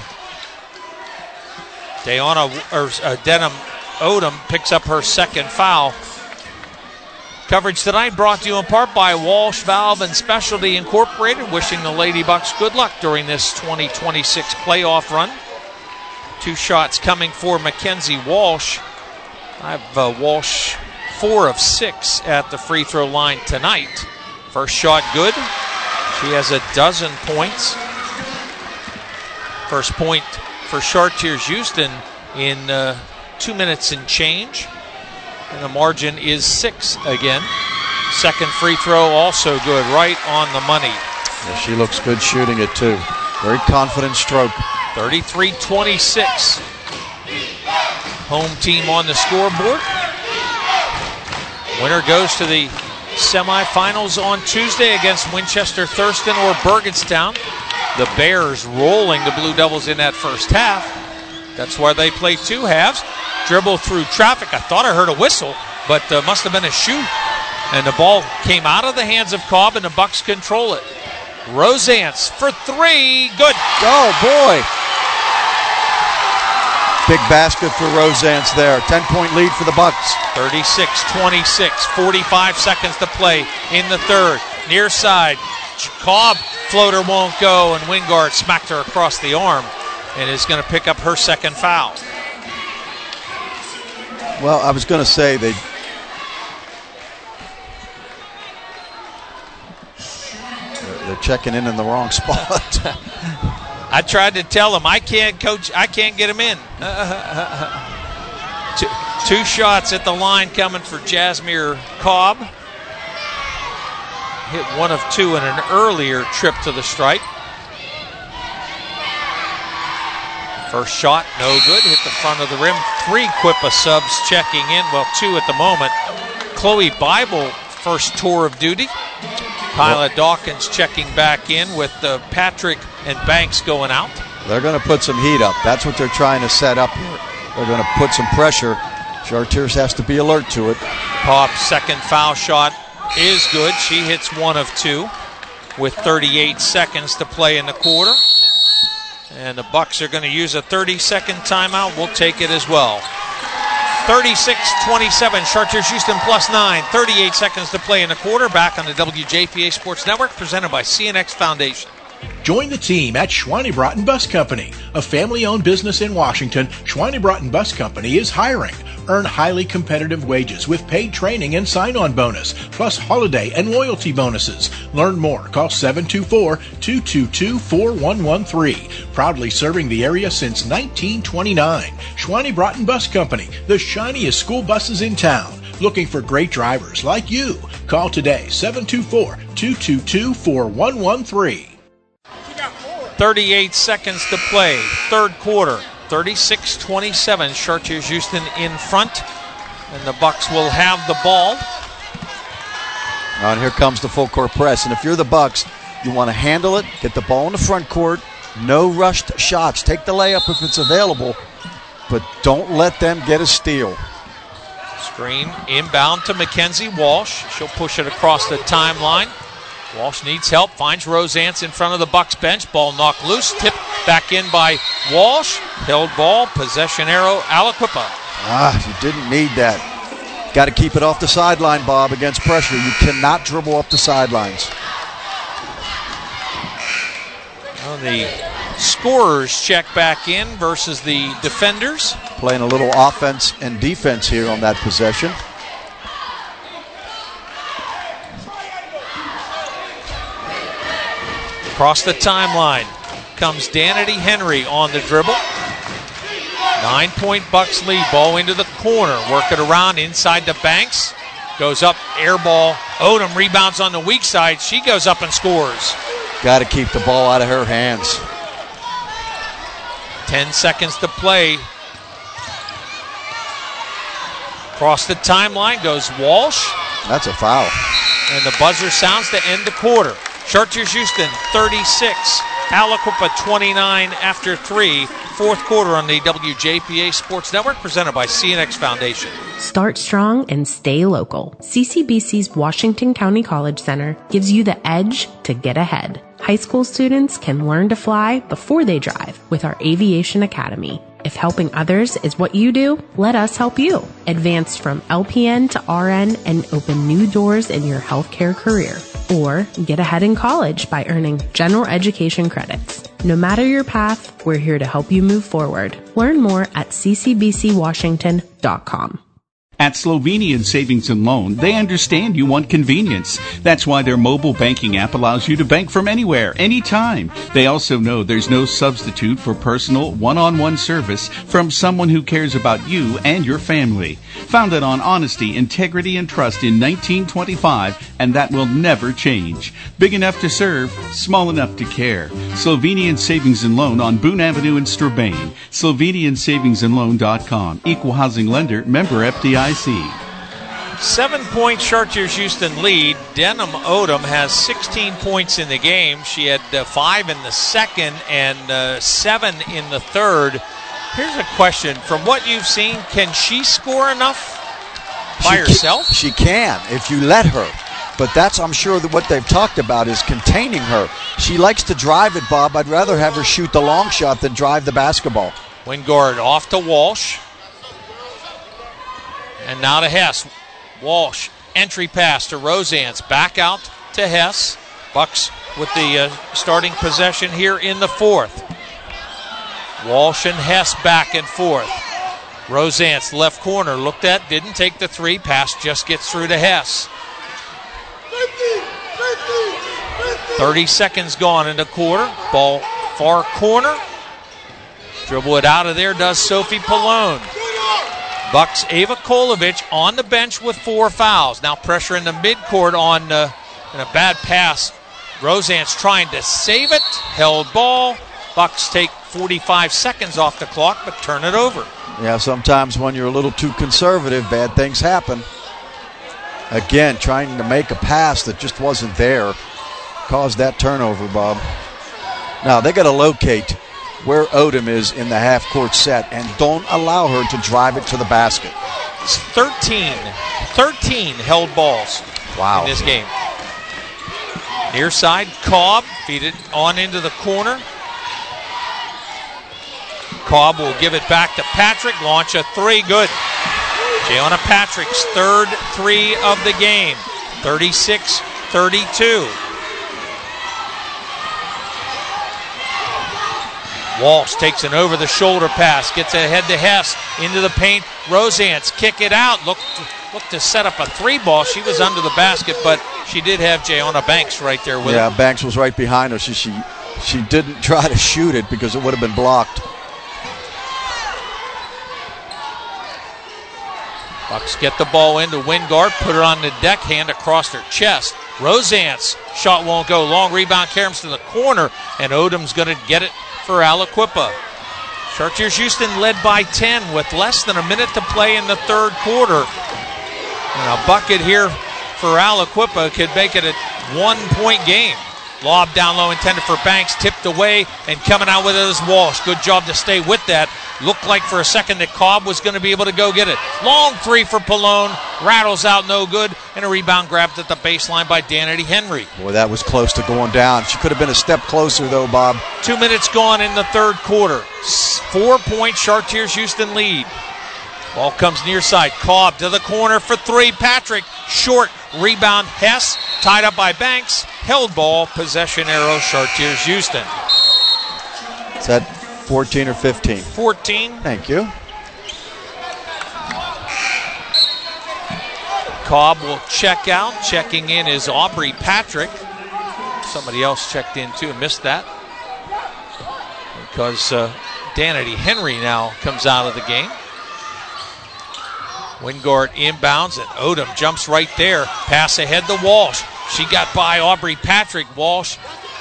Denham Odom picks up her second foul. Coverage tonight brought to you in part by Walsh Valve and Specialty Incorporated, wishing the Lady Bucks good luck during this 2026 playoff run. 2 shots coming for Mackenzie Walsh. I have Walsh 4 of 6 at the free throw line tonight. First shot good. She has 12 points. First point for Chartiers Houston in 2 minutes and change. And the margin is 6 again. Second free throw also good, right on the money. Yeah, she looks good shooting it too. Very confident stroke. 33-26. Home team on the scoreboard. Winner goes to the semifinals on Tuesday against Winchester Thurston or Burgettstown. The Bears rolling the Blue Devils in that first half. That's why they play 2 halves. Dribble through traffic. I thought I heard a whistle, but must have been a shoot. And the ball came out of the hands of Cobb, and the Bucks control it. Rosance for 3. Good. Oh, boy. Big basket for Rosance there. 10-point lead for the Bucks. 36-26. 45 seconds to play in the third. Near side. Cobb floater won't go, and Wingard smacked her across the arm and is going to pick up her second foul. Well, I was going to say they're checking in the wrong spot. I tried to tell him, I can't get him in. 2 shots at the line coming for Jasmine Cobb. Hit 1 of 2 in an earlier trip to the stripe. First shot, no good. Hit the front of the rim. 3 Quippa subs checking in. Well, 2 at the moment. Chloe Bible, first tour of duty. Kyla Dawkins checking back in with Patrick and Banks going out. They're going to put some heat up. That's what they're trying to set up here. They're going to put some pressure. Chartiers has to be alert to it. Cobb's second foul shot is good. She hits 1 of 2 with 38 seconds to play in the quarter. And the Bucks are going to use a 30-second timeout. We'll take it as well. 36-27, Chartiers Houston +9. 38 seconds to play in the quarter. Back on the WJPA Sports Network, presented by CNX Foundation. Join the team at Schweinebraten Bus Company, a family-owned business in Washington. Schweinebraten Bus Company is hiring. Earn highly competitive wages with paid training and sign-on bonus, plus holiday and loyalty bonuses. Learn more. Call 724-222-4113. Proudly serving the area since 1929. Schweinebraten Bus Company, the shiniest school buses in town. Looking for great drivers like you. Call today, 724-222-4113. 38 seconds to play, third quarter. 36-27, Chartiers Houston in front, and the Bucks will have the ball. And here comes the full court press, and if you're the Bucks, you want to handle it, get the ball in the front court, no rushed shots. Take the layup if it's available, but don't let them get a steal. Screen inbound to Mackenzie Walsh. She'll push it across the timeline. Walsh needs help, finds Rosance in front of the Bucks bench. Ball knocked loose, tipped back in by Walsh. Held ball, possession arrow, Aliquippa. You didn't need that. Got to keep it off the sideline, Bob, against pressure. You cannot dribble up the sidelines. Well, the scorers check back in versus the defenders. Playing a little offense and defense here on that possession. Across the timeline comes Danity Henry on the dribble. 9-point Bucks lead. Ball into the corner. Work it around inside the Banks. Goes up, air ball. Odom rebounds on the weak side. She goes up and scores. Got to keep the ball out of her hands. 10 seconds to play. Across the timeline goes Walsh. That's a foul. And the buzzer sounds to end the quarter. Chartiers Houston 36, Aliquippa 29 after 3. Fourth quarter on the WJPA Sports Network, presented by CNX Foundation. Start strong and stay local. CCBC's Washington County College Center gives you the edge to get ahead. High school students can learn to fly before they drive with our Aviation Academy. If helping others is what you do, let us help you. Advance from LPN to RN and open new doors in your healthcare career. Or get ahead in college by earning general education credits. No matter your path, we're here to help you move forward. Learn more at ccbcwashington.com. At Slovenian Savings and Loan, they understand you want convenience. That's why their mobile banking app allows you to bank from anywhere, anytime. They also know there's no substitute for personal, one-on-one service from someone who cares about you and your family. Founded on honesty, integrity, and trust in 1925, and that will never change. Big enough to serve, small enough to care. Slovenian Savings and Loan on Boone Avenue in Strabane. SlovenianSavingsandLoan.com. Equal housing lender, member FDIC. 7-point Chartiers Houston lead. Denham Odom has 16 points in the game. She had 5 in the second and 7 in the third. Here's a question. From what you've seen, can she score enough by herself? She can, if you let her. But that's, I'm sure, that what they've talked about is containing her. She likes to drive it, Bob. I'd rather have her shoot the long shot than drive the basketball. Wingard off to Walsh. And now to Hess. Walsh, entry pass to Rosance. Back out to Hess. Bucks with the starting possession here in the fourth. Walsh and Hess back and forth. Rosance, left corner, looked at, didn't take the three. Pass just gets through to Hess. 30 seconds gone in the quarter. Ball far corner. Dribble it out of there does Sophie Pallone. Bucks Ava Kolovich on the bench with 4 fouls. Now pressure in the midcourt on in a bad pass. Rosance trying to save it. Held ball. Bucks take 45 seconds off the clock, but turn it over. Yeah, sometimes when you're a little too conservative, bad things happen. Again, trying to make a pass that just wasn't there caused that turnover, Bob. Now, they got to locate where Odom is in the half-court set and don't allow her to drive it to the basket. It's 13 held balls in this game. Near side, Cobb, feed it on into the corner. Cobb will give it back to Patrick, launch a three, good. Jayona Patrick's third three of the game, 36-32. Walsh takes an over-the-shoulder pass, gets ahead to Hess, into the paint. Rosance, kick it out, look to set up a three ball. She was under the basket, but she did have Jayona Banks right there with her. Yeah, Banks was right behind her. She didn't try to shoot it because it would have been blocked. Bucks get the ball into Wingard, put her on the deckhand across her chest. Rosance, shot won't go. Long rebound, Karams to the corner, and Odom's going to get it for Aliquippa. Chartiers Houston led by 10 with less than a minute to play in the third quarter. And a bucket here for Aliquippa could make it a 1-point game. Lob down low intended for Banks, tipped away, and coming out with it is Walsh. Good job to stay with that. Looked like for a second that Cobb was going to be able to go get it. Long three for Pallone, rattles out no good, and a rebound grabbed at the baseline by Danity Henry. Boy, that was close to going down. She could have been a step closer though, Bob. 2 minutes gone in the third quarter. 4-point Chartiers Houston lead. Ball comes near side. Cobb to the corner for three. Patrick, short. Rebound, Hess, tied up by Banks. Held ball, possession arrow, Chartiers Houston. Is that 14 or 15? 14. Thank you. Cobb will check out. Checking in is Aubrey Patrick. Somebody else checked in too and missed that. Because Danity Henry now comes out of the game. Wingard inbounds and Odom jumps right there. Pass ahead to Walsh. She got by Aubrey Patrick. Walsh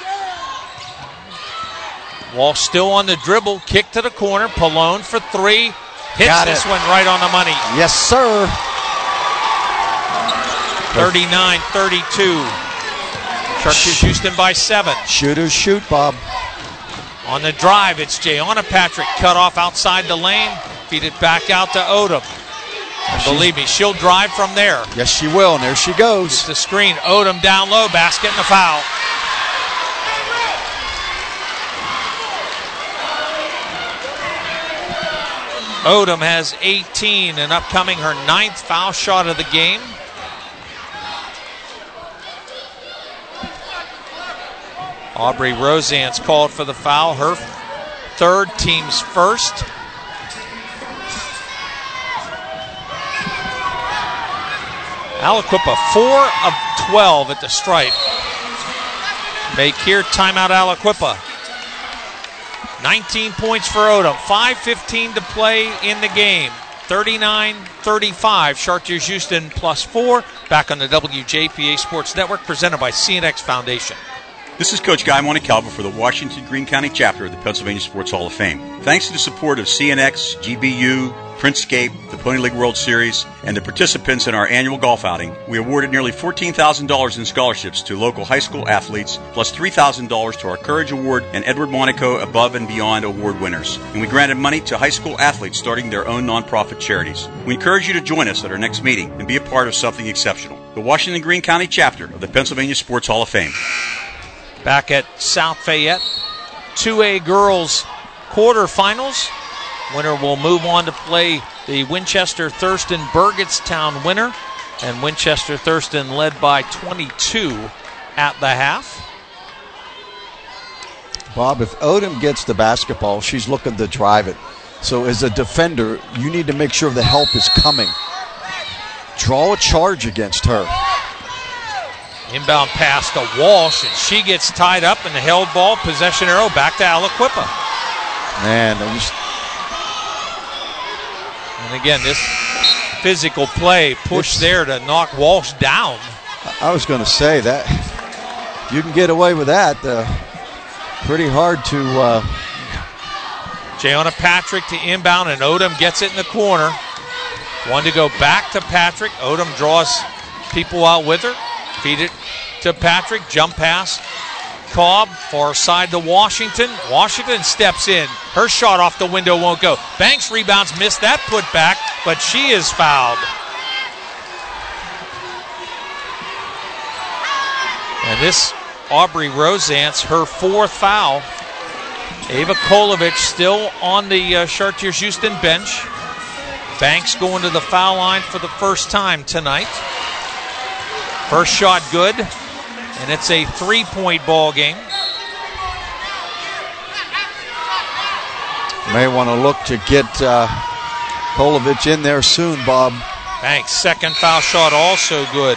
still on the dribble. Kick to the corner. Pallone for three. Hits this one right on the money. Yes, sir. 39-32. Chartiers Houston by 7. Shooters shoot, Bob. On the drive, it's Jayana Patrick. Cut off outside the lane. Feed it back out to Odom. And believe me, she'll drive from there. Yes, she will, and there she goes. It's the screen. Odom down low. Basket and a foul. Odom has 18 and upcoming her 9th foul shot of the game. Aubrey Roseanne's called for the foul, her 3rd, team's 1st. Aliquippa 4 of 12 at the stripe. Make here, timeout Aliquippa. 19 points for Odom, 5:15 to play in the game. 39-35, Chartiers Houston +4. Back on the WJPA Sports Network, presented by CNX Foundation. This is Coach Guy Montecalvo for the Washington Greene County chapter of the Pennsylvania Sports Hall of Fame. Thanks to the support of CNX, GBU, Printscape, the Pony League World Series, and the participants in our annual golf outing, we awarded nearly $14,000 in scholarships to local high school athletes, plus $3,000 to our Courage Award and Edward Monaco Above and Beyond Award winners. And we granted money to high school athletes starting their own nonprofit charities. We encourage you to join us at our next meeting and be a part of something exceptional. The Washington Greene County chapter of the Pennsylvania Sports Hall of Fame. Back at South Fayette, 2A girls quarterfinals. Winner will move on to play the Winchester-Thurston Burgettstown winner, and Winchester-Thurston led by 22 at the half. Bob, if Odom gets the basketball, she's looking to drive it. So as a defender, you need to make sure the help is coming. Draw a charge against her. Inbound pass to Walsh, and she gets tied up in the held ball. Possession arrow back to Aliquippa. Man, and again, this physical play push there to knock Walsh down. I was going to say that you can get away with that. Pretty hard to. Jayana Patrick to inbound, and Odom gets it in the corner. One to go back to Patrick. Odom draws people out with her. Feed it to Patrick. Jump pass. Cobb, far side to Washington. Washington steps in. Her shot off the window won't go. Banks rebounds, missed that put back, but she is fouled. And this Aubrey Roseanne's her 4th foul. Ava Kolovich still on the Chartiers Houston bench. Banks going to the foul line for the first time tonight. First shot good, and it's a 3-point ball game. May want to look to get Kolovich in there soon, Bob. Banks, second foul shot also good.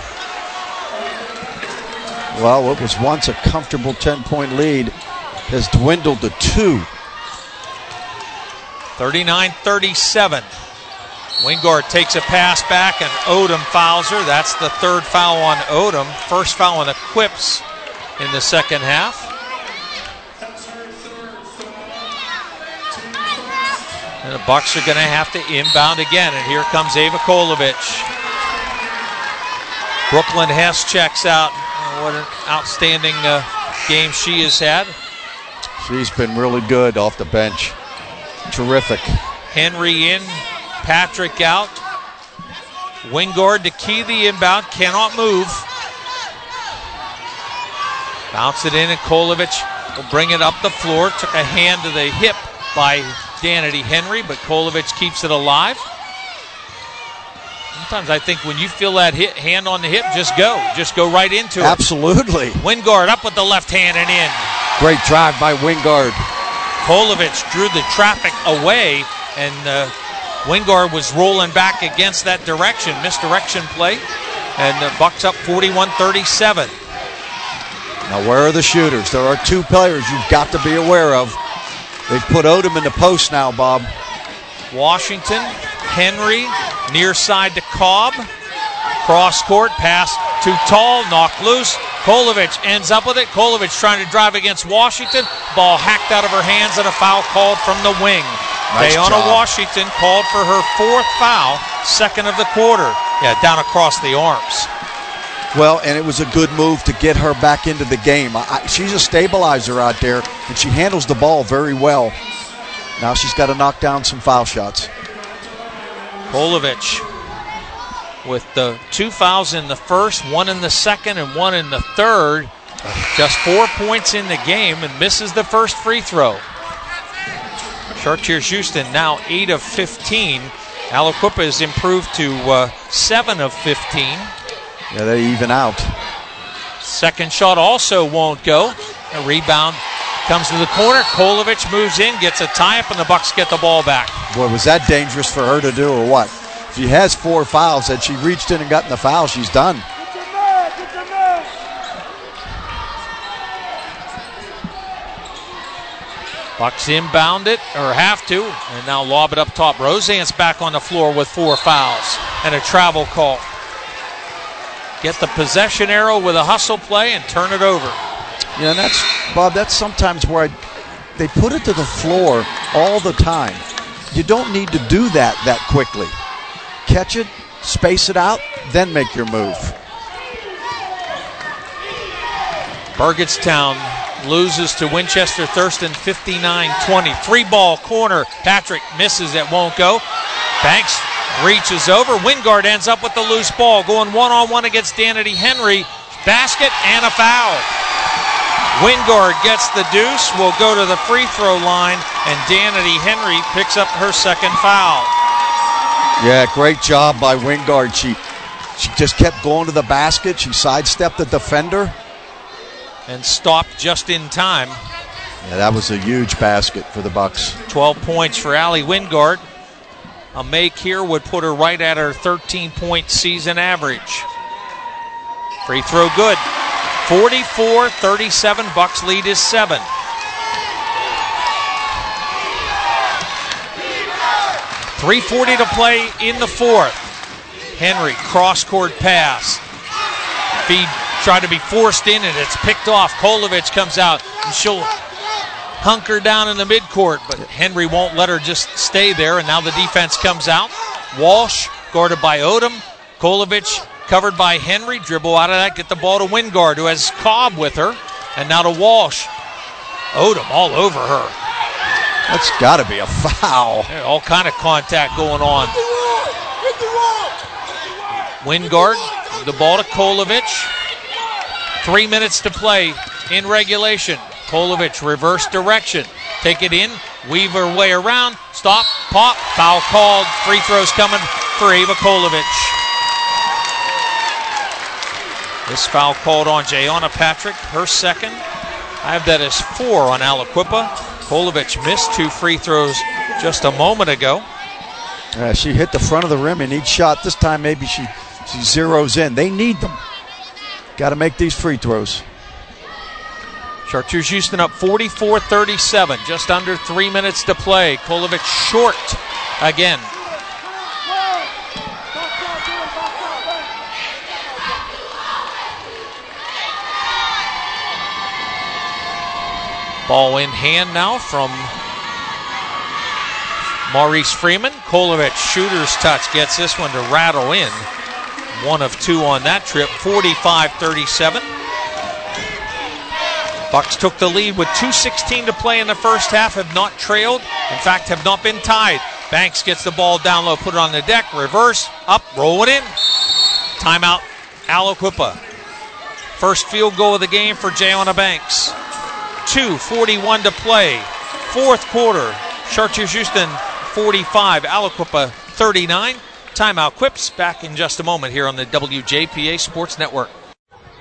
Well, what was once a comfortable 10-point lead has dwindled to 2. 39-37. Wingard takes a pass back, and Odom fouls her. That's the 3rd foul on Odom. First foul on the Quips in the second half. And the Bucks are going to have to inbound again, and here comes Ava Kolovich. Brooklyn Hess checks out. What an outstanding game she has had. She's been really good off the bench. Terrific. Henry in. Patrick out. Wingard to key the inbound. Cannot move. Bounce it in, and Kolovich will bring it up the floor. Took a hand to the hip by Danity Henry, but Kolovich keeps it alive. Sometimes I think when you feel that hand on the hip, just go. Just go right into it. Absolutely. Wingard up with the left hand and in. Great drive by Wingard. Kolovich drew the traffic away, and Wingard was rolling back against that direction, misdirection play, and the Bucks up 41-37. Now, where are the shooters? There are two players you've got to be aware of. They've put Odom in the post now, Bob. Washington, Henry, near side to Cobb. Cross court, pass too tall, knocked loose. Kolovich ends up with it. Kolovich trying to drive against Washington. Ball hacked out of her hands and a foul called from the wing. Nice Dayana job. Washington called for her fourth foul, second of the quarter. Yeah, down across the arms. Well, and it was a good move to get her back into the game. She's a stabilizer out there, and she handles the ball very well. Now she's got to knock down some foul shots. Kolovich with the 2 fouls in the first, 1 in the second, and 1 in the third. Just 4 points in the game and misses the first free throw. Chartiers Houston now 8 of 15. Aliquippa has improved to 7 of 15. Yeah, they even out. Second shot also won't go. A rebound comes to the corner. Kolovich moves in, gets a tie-up, and the Bucks get the ball back. Boy, was that dangerous for her to do or what? She has 4 fouls. Had she reached in and gotten the foul, she's done. Bucks inbound it, or have to, and now lob it up top. Roseanne's back on the floor with 4 fouls and a travel call. Get the possession arrow with a hustle play and turn it over. Yeah, and that's, Bob, that's sometimes where they put it to the floor all the time. You don't need to do that quickly. Catch it, space it out, then make your move. Burgettstown loses to Winchester Thurston 59-20. 3-ball corner. Patrick misses, it won't go. Banks reaches over. Wingard ends up with the loose ball. Going one-on-one against Danity Henry. Basket and a foul. Wingard gets the deuce, will go to the free throw line, and Danity Henry picks up her second foul. Yeah, great job by Wingard. She just kept going to the basket. She sidestepped the defender. And stopped just in time. Yeah, that was a huge basket for the Bucks. 12 points for Allie Wingard. A make here would put her right at her 13-point season average. Free throw good. 44-37, Bucks lead is 7. .340 to play in the fourth. Henry, cross-court pass. Feed tried to be forced in, and it's picked off. Kolovich comes out, and she'll hunker down in the midcourt, but Henry won't let her just stay there, and now the defense comes out. Walsh, guarded by Odom. Kolovich, covered by Henry. Dribble out of that, get the ball to Wingard, who has Cobb with her, and now to Walsh. Odom all over her. That's got to be a foul. Yeah, all kind of contact going on. Wingard, the ball to Kolovich. 3 minutes to play in regulation. Kolovich, reverse direction. Take it in, weave her way around. Stop, pop, foul called. Free throws coming for Ava Kolovich. This foul called on Jayana Patrick, her second. I have that as 4 on Aliquippa. Kolovich missed 2 free throws just a moment ago. She hit the front of the rim in each shot. This time maybe she zeroes in. They need them. Got to make these free throws. Chartiers Houston up 44-37. Just under 3 minutes to play. Kolovich short again. Ball in hand now from Maurice Freeman. Kolovich, shooter's touch, gets this one to rattle in. 1 of 2 on that trip, 45-37. Bucks took the lead with 2:16 to play in the first half, have not trailed, in fact have not been tied. Banks gets the ball down low, put it on the deck, reverse, up, roll it in. Timeout, Aliquippa. First field goal of the game for Jayana Banks. 2:41 to play. Fourth quarter, Chartiers Houston 45, Aliquippa 39. Timeout Quips, back in just a moment here on the WJPA Sports Network.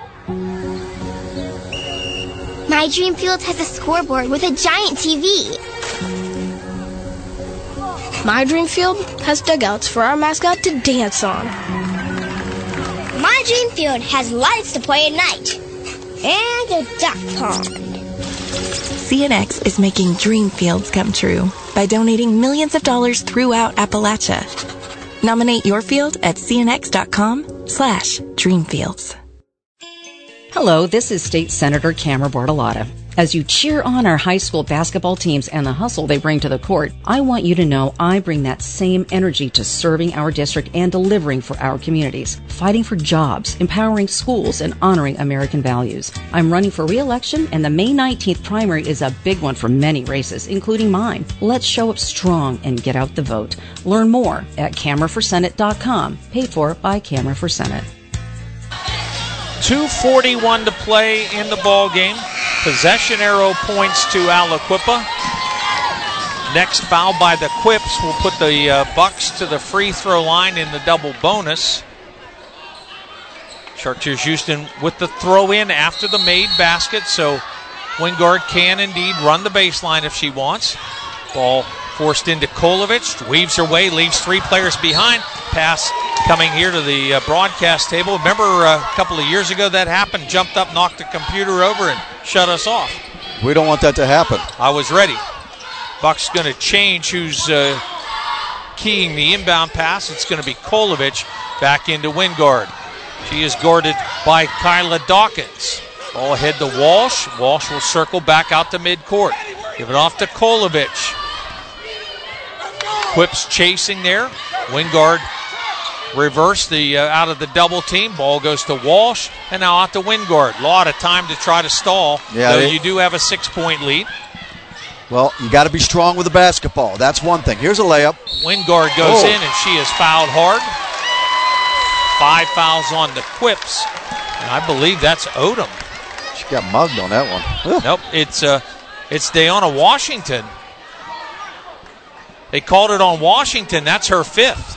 My Dream Field has a scoreboard with a giant TV. My dream field has dugouts for our mascot to dance on. My dream field has lights to play at night. And a duck pond. CNX is making dream fields come true by donating millions of dollars throughout Appalachia. Nominate your field at cnx.com/dreamfields. Hello, this is State Senator Camera Bartolotta. As you cheer on our high school basketball teams and the hustle they bring to the court, I want you to know I bring that same energy to serving our district and delivering for our communities, fighting for jobs, empowering schools, and honoring American values. I'm running for re-election, and the May 19th primary is a big one for many races, including mine. Let's show up strong and get out the vote. Learn more at cameraforsenate.com, paid for by Camera for Senate. 2:41 to play in the ball game. Possession arrow points to Aliquippa. Next foul by the Quips will put the Bucks to the free throw line in the double bonus. Chartiers Houston with the throw in after the made basket, so Wingard can indeed run the baseline if she wants. Ball forced into Kolovich, weaves her way, leaves three players behind. Pass coming here to the broadcast table. Remember a couple of years ago that happened, jumped up, knocked the computer over, and shut us off. We don't want that to happen. I was ready. Buck's going to change who's keying the inbound pass. It's going to be Kolovich back into Wingard. She is guarded by Kyla Dawkins. Ball ahead to Walsh. Walsh will circle back out to midcourt. Give it off to Kolovich. Quips chasing there. Wingard reverse the out of the double team. Ball goes to Walsh, and now out to Wingard. A lot of time to try to stall, though you do have a 6-point lead. Well, you got to be strong with the basketball. That's one thing. Here's a layup. Wingard goes in, and she is fouled hard. 5 fouls on the Quips, and I believe that's Odom. She got mugged on that one. Ugh. Nope, it's Dayana Washington. They called it on Washington. That's her 5th.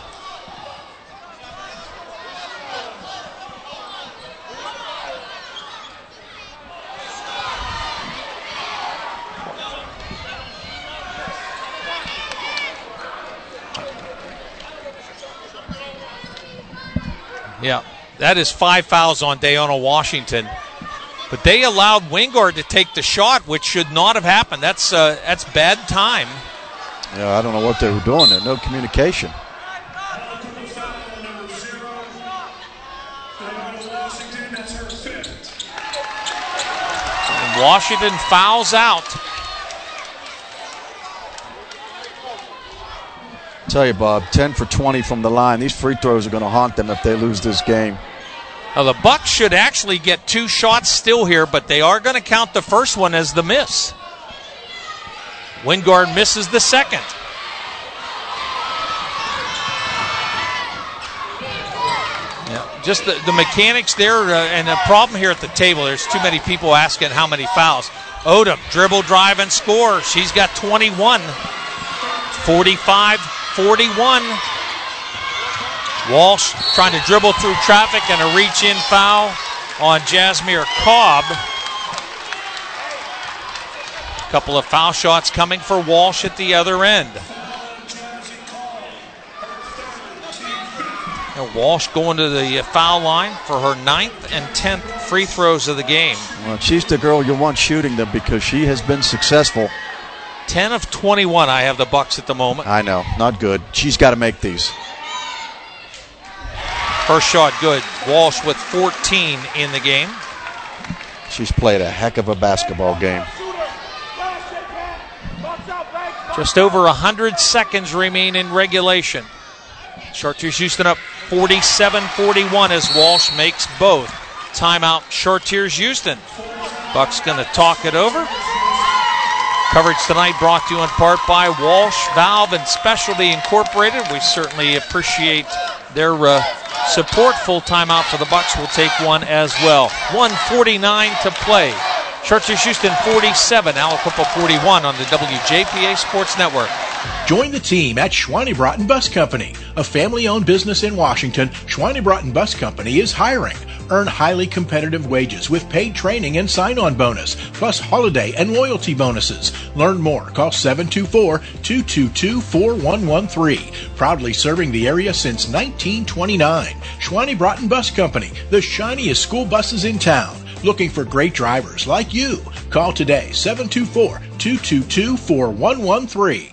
Yeah, that is 5 fouls on Dayana Washington. But they allowed Wingard to take the shot, which should not have happened. That's bad time. Yeah, I don't know what they were doing there. No communication. And Washington fouls out. Tell you, Bob, 10 for 20 from the line. These free throws are going to haunt them if they lose this game. Now, the Bucks should actually get 2 shots still here, but they are going to count the first one as the miss. Wingard misses the second. Yeah, just the mechanics there, and the problem here at the table, there's too many people asking how many fouls. Odom, dribble, drive, and score. She's got 21. 45-41. Walsh trying to dribble through traffic and a reach-in foul on Jasmine Cobb. A couple of foul shots coming for Walsh at the other end. Now Walsh going to the foul line for her 9th and 10th free throws of the game. Well, she's the girl you want shooting them because she has been successful. 10 of 21 I have the Bucks at the moment. I know, not good. She's got to make these. First shot good. Walsh with 14 in the game. She's played a heck of a basketball game. Just over 100 seconds remain in regulation. Chartiers Houston up 47-41 as Walsh makes both. Timeout, Chartiers Houston. Bucks going to talk it over. Coverage tonight brought to you in part by Walsh Valve and Specialty Incorporated. We certainly appreciate their support. Full timeout for the Bucks. We'll take one as well. 1:49 to play. Chartiers Houston 47, Aliquippa 41 on the WJPA Sports Network. Join the team at Schweinebraten Bus Company, a family-owned business in Washington. Schweinebraten Bus Company is hiring. Earn highly competitive wages with paid training and sign-on bonus, plus holiday and loyalty bonuses. Learn more. Call 724-222-4113. Proudly serving the area since 1929. Schweinebraten Bus Company, the shiniest school buses in town. Looking for great drivers like you. Call today, 724-222-4113.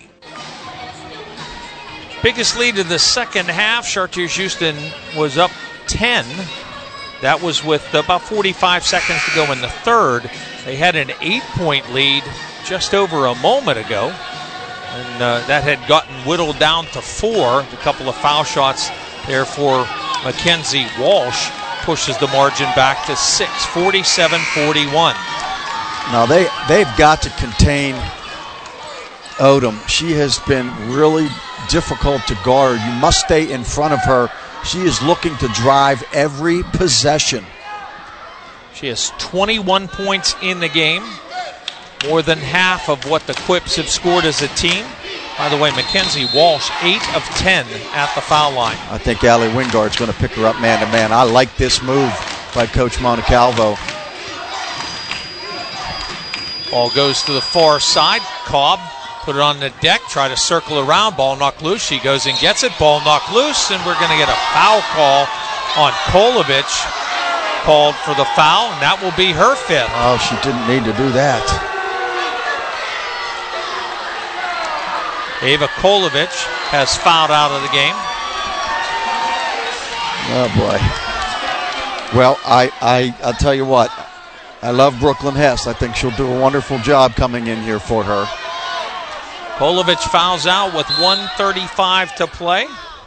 Biggest lead of the second half, Chartiers Houston was up 10. That was with about 45 seconds to go in the third. They had an 8-point lead just over a moment ago, and that had gotten whittled down to 4. A couple of foul shots there for Mackenzie Walsh pushes the margin back to 6, 47-41. Now they've got to contain Odom. She has been really difficult to guard. You must stay in front of her. She is looking to drive every possession. She has 21 points in the game, more than half of what the Quips have scored as a team. By the way, Mackenzie Walsh, 8 of 10 at the foul line. I think Allie Wingard's going to pick her up man-to-man. I like this move by Coach Montecalvo. Ball goes to the far side. Cobb put it on the deck, try to circle around. Ball knocked loose. She goes and gets it. Ball knocked loose, and we're going to get a foul call on Kolovich. Called for the foul, and that will be her 5th. Oh, she didn't need to do that. Ava Kolovich has fouled out of the game. Oh, boy. Well, I'll tell you what. I love Brooklyn Hess. I think she'll do a wonderful job coming in here for her. Kolovich fouls out with 1:35 to play.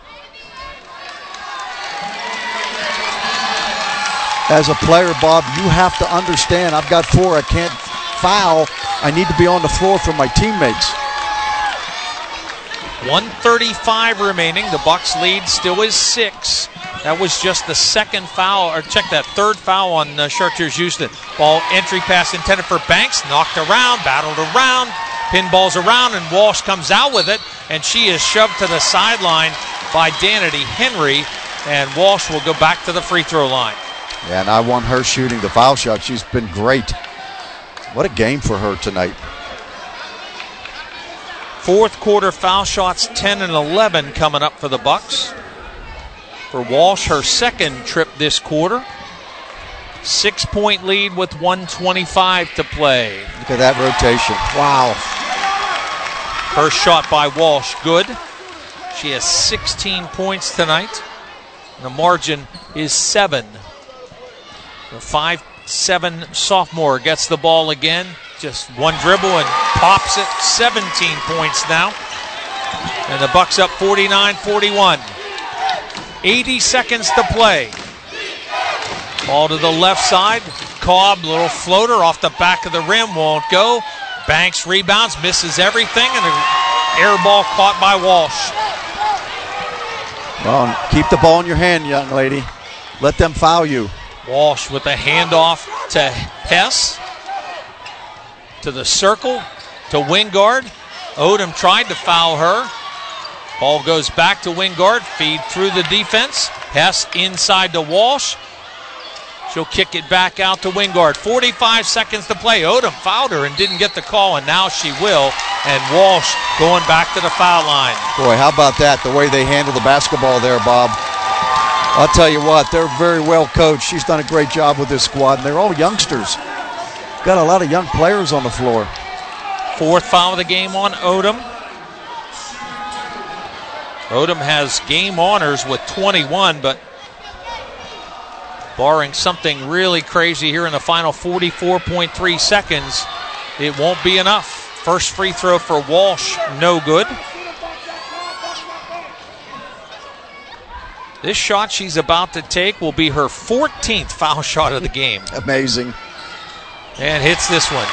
As a player, Bob, you have to understand, I've got 4, I can't foul. I need to be on the floor for my teammates. 1:35 remaining. The Bucks lead still is 6. That was just the second foul, or check that, third foul on Chartiers Houston. Ball entry pass intended for Banks, knocked around, battled around, pinballs around, and Walsh comes out with it, and she is shoved to the sideline by Danity Henry, and Walsh will go back to the free throw line. Yeah, and I want her shooting the foul shot. She's been great. What a game for her tonight. Fourth quarter foul shots, 10 and 11 coming up for the Bucks. For Walsh, her second trip this quarter. 6-point lead with 1:25 to play. Look at that rotation. Wow. First shot by Walsh, good. She has 16 points tonight. The margin is 7. The 5'7" sophomore gets the ball again. Just one dribble and pops it. 17 points now. And the Bucks up 49-41. 80 seconds to play. Ball to the left side. Cobb, little floater off the back of the rim, won't go. Banks rebounds, misses everything, and an air ball caught by Walsh. Well, keep the ball in your hand, young lady. Let them foul you. Walsh with a handoff to Hess. To the circle, to Wingard. Odom tried to foul her. Ball goes back to Wingard, feed through the defense. Hess inside to Walsh. She'll kick it back out to Wingard. 45 seconds to play. Odom fouled her and didn't get the call, and now she will. And Walsh going back to the foul line. Boy, how about that, the way they handle the basketball there, Bob. I'll tell you what, they're very well coached. She's done a great job with this squad, and they're all youngsters. Got a lot of young players on the floor. Fourth foul of the game on Odom. Odom has game honors with 21, but barring something really crazy here in the final 44.3 seconds, it won't be enough. First free throw for Walsh, no good. This shot she's about to take will be her 14th foul shot of the game. Amazing. And hits this one.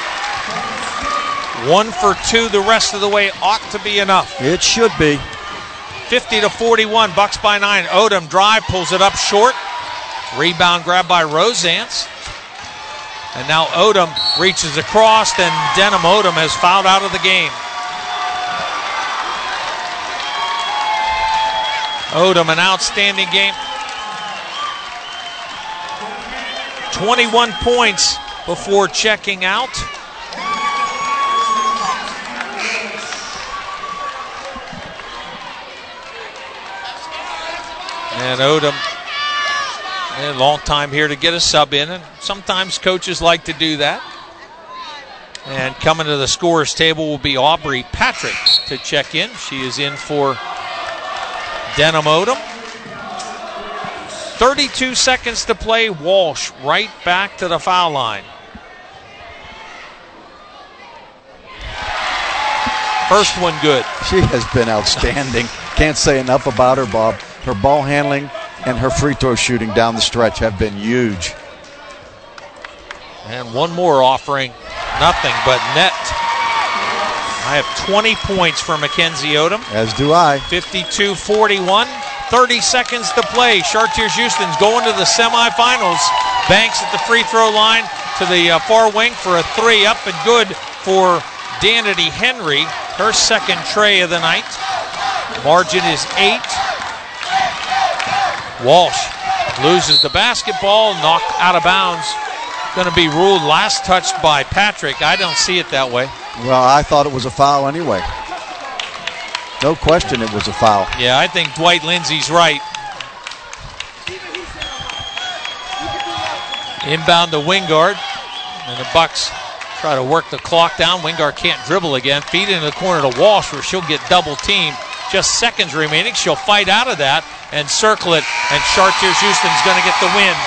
1 for 2 the rest of the way ought to be enough. It should be. 50-41, Bucks by 9. Odom drive, pulls it up short. Rebound grab by Rosance. And now Odom reaches across, and Denham Odom has fouled out of the game. Odom, an outstanding game. 21 points before checking out. And Odom, a long time here to get a sub in, and sometimes coaches like to do that. And coming to the scorer's table will be Aubrey Patrick to check in. She is in for Denham Odom. 32 seconds to play. Walsh right back to the foul line. First one good. She has been outstanding. Can't say enough about her, Bob. Her ball handling and her free throw shooting down the stretch have been huge. And one more offering. Nothing but net. I have 20 points for Mackenzie Odom. As do I. 52-41. 30 seconds to play. Chartiers Houston's going to the semifinals. Banks at the free throw line to the far wing for a three. Up and good for Danity Henry. Her second tray of the night. Margin is 8. Walsh loses the basketball. Knocked out of bounds. Going to be ruled last touched by Patrick. I don't see it that way. Well, I thought it was a foul anyway. No question it was a foul. Yeah, I think Dwight Lindsay's right. Inbound to Wingard. And the Bucks try to work the clock down. Wingard can't dribble again. Feed into the corner to Walsh where she'll get double teamed. Just seconds remaining. She'll fight out of that and circle it. And Chartiers Houston's going to get the win.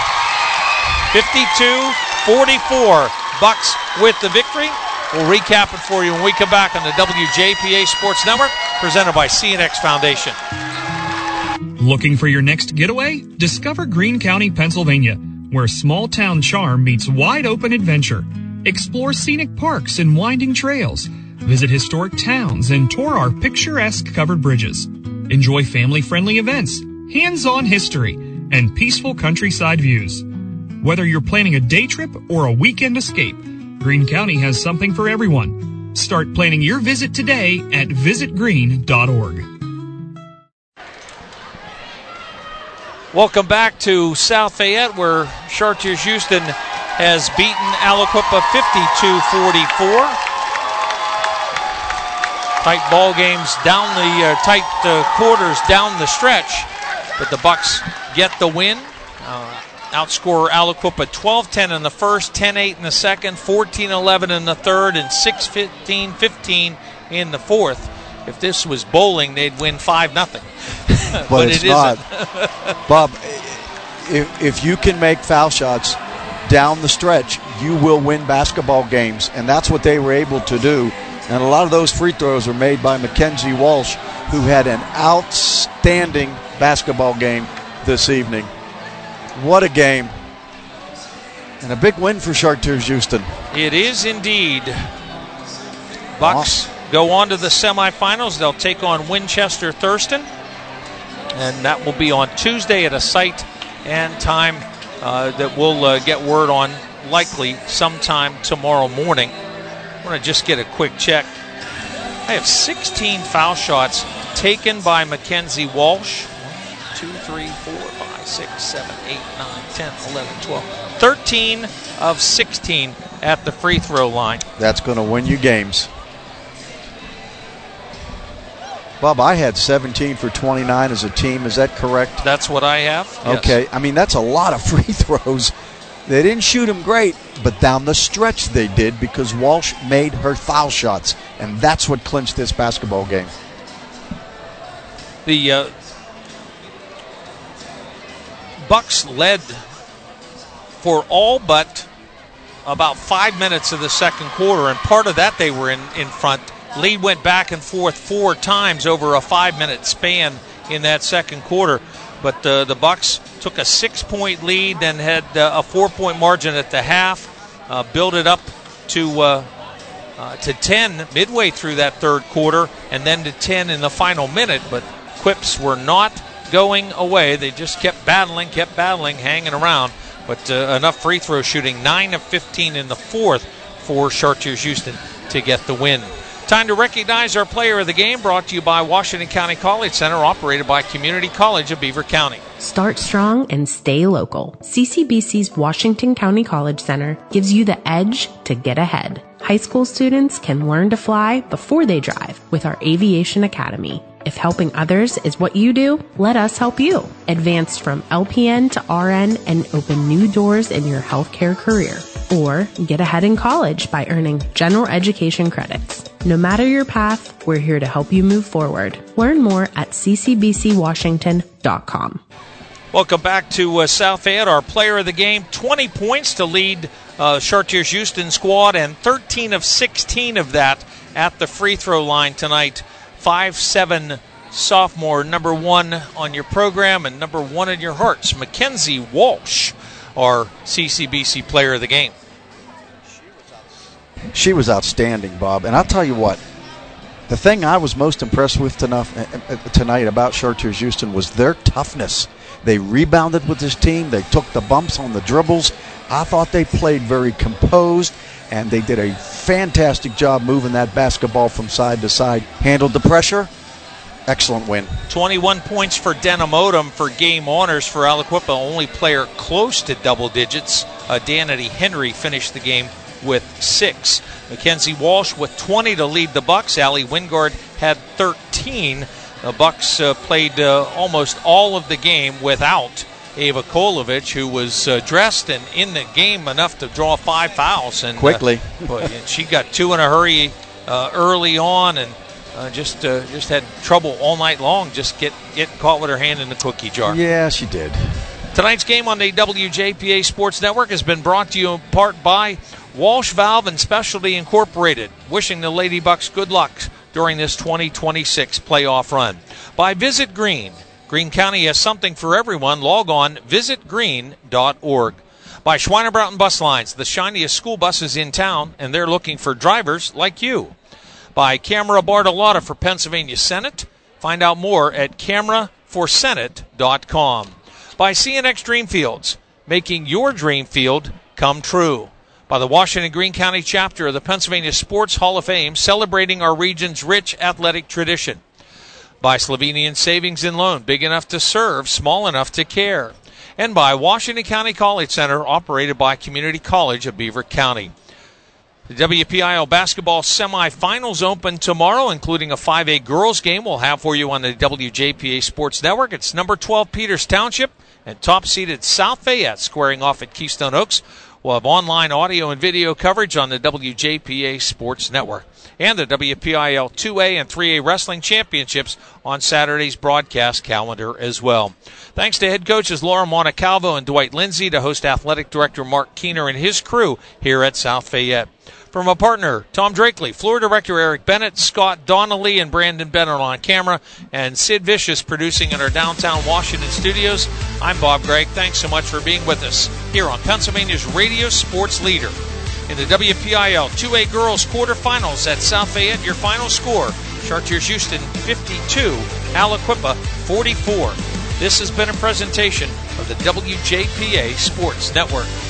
52-44. Bucks with the victory. We'll recap it for you when we come back on the WJPA Sports Network, presented by CNX Foundation. Looking for your next getaway? Discover Greene County, Pennsylvania, where small-town charm meets wide-open adventure. Explore scenic parks and winding trails. Visit historic towns and tour our picturesque covered bridges. Enjoy family-friendly events, hands-on history, and peaceful countryside views. Whether you're planning a day trip or a weekend escape, Greene County has something for everyone. Start planning your visit today at visitgreene.org. Welcome back to South Fayette, where Chartiers Houston has beaten Aliquippa 52-44. Tight ball games down the tight quarters down the stretch, but the Bucks get the win. Outscore Aliquippa 12-10 in the first, 10-8 in the second, 14-11 in the third, and 6-15-15 in the fourth. If this was bowling, they'd win 5-0. But it's it not. isn't. Bob, if you can make foul shots down the stretch, you will win basketball games, and that's what they were able to do. And a lot of those free throws were made by Mackenzie Walsh, who had an outstanding basketball game this evening. What a game. And a big win for Chartiers Houston. It is indeed. Bucks go on to the semifinals. They'll take on Winchester Thurston. And that will be on Tuesday at a site and time that we'll get word on likely sometime tomorrow morning. I want to just get a quick check. I have 16 foul shots taken by Mackenzie Walsh. 1, 2, 3, 4, 5, 6, 7, 8, 9, 10, 11, 12. 13 of 16 at the free throw line. That's going to win you games. Bob, I had 17 for 29 as a team. Is that correct? That's what I have. Yes. Okay. I mean, that's a lot of free throws. They didn't shoot them great, but down the stretch they did because Walsh made her foul shots, and that's what clinched this basketball game. The Bucks led for all but about 5 minutes of the second quarter, and part of that they were in front. Lead went back and forth 4 times over a 5-minute span in that second quarter. But the Bucks took a 6-point lead, then had a 4-point margin at the half, built it up to 10 midway through that third quarter, and then to 10 in the final minute. But Quips were not going away. They just kept battling, hanging around. But enough free throw shooting, 9 of 15 in the fourth for Chartiers Houston to get the win. Time to recognize our player of the game, brought to you by Washington County College Center, operated by Community College of Beaver County. Start strong and stay local. CCBC's Washington County College Center gives you the edge to get ahead. High school students can learn to fly before they drive with our Aviation Academy. If helping others is what you do, let us help you. Advance from LPN to RN and open new doors in your healthcare career. Or get ahead in college by earning general education credits. No matter your path, we're here to help you move forward. Learn more at ccbcwashington.com. Welcome back to South Fayette. Our player of the game, 20 points to lead Chartiers Houston squad, and 13 of 16 of that at the free throw line tonight. 5'7" sophomore, number 1 on your program and number 1 in your hearts, Mackenzie Walsh, our CCBC player of the game. She was outstanding, Bob. And I'll tell you what, the thing I was most impressed with tonight about Chartiers Houston was their toughness. They rebounded with this team. They took the bumps on the dribbles. I thought they played very composed, and they did a fantastic job moving that basketball from side to side. Handled the pressure. Excellent win. 21 points for Denham Odom for game honors for Aliquippa, only player close to double digits. Danity Henry finished the game with 6. Mackenzie Walsh with 20 to lead the Bucks. Allie Wingard had 13. The Bucks played almost all of the game without Ava Kolovich, who was dressed and in the game enough to draw 5 fouls. And quickly. And she got 2 in a hurry early on, and just had trouble all night long. Just get caught with her hand in the cookie jar. Yeah, she did. Tonight's game on the WJPA Sports Network has been brought to you in part by Walsh Valve and Specialty Incorporated, wishing the Lady Bucks good luck during this 2026 playoff run. By Visit Green. Greene County has something for everyone. Log on visitgreen.org. By Schweinerbroughton Bus Lines, the shiniest school buses in town, and they're looking for drivers like you. By Camera Bartolotta for Pennsylvania Senate. Find out more at cameraforsenate.com. By CNX Dreamfields, making your dream field come true. By the Washington Greene County chapter of the Pennsylvania Sports Hall of Fame, celebrating our region's rich athletic tradition. By Slovenian Savings and Loan, big enough to serve, small enough to care. And by Washington County College Center, operated by Community College of Beaver County. The WPIL basketball semifinals open tomorrow, including a 5A girls game we'll have for you on the WJPA Sports Network. It's number 12 Peters Township and top-seeded South Fayette squaring off at Keystone Oaks. We'll have online audio and video coverage on the WJPA Sports Network. And the WPIL 2A and 3A Wrestling Championships on Saturday's broadcast calendar as well. Thanks to head coaches Laura Montecalvo and Dwight Lindsay, to host athletic director Mark Keener and his crew here at South Fayette. From a partner, Tom Drakely, floor director Eric Bennett, Scott Donnelly and Brandon Bennett on camera, and Sid Vicious producing in our downtown Washington studios, I'm Bob Gregg. Thanks so much for being with us here on Pennsylvania's radio sports leader. In the WPIL 2A girls quarterfinals at South Fayette, your final score, Chartiers Houston 52, Aliquippa 44. This has been a presentation of the WJPA Sports Network.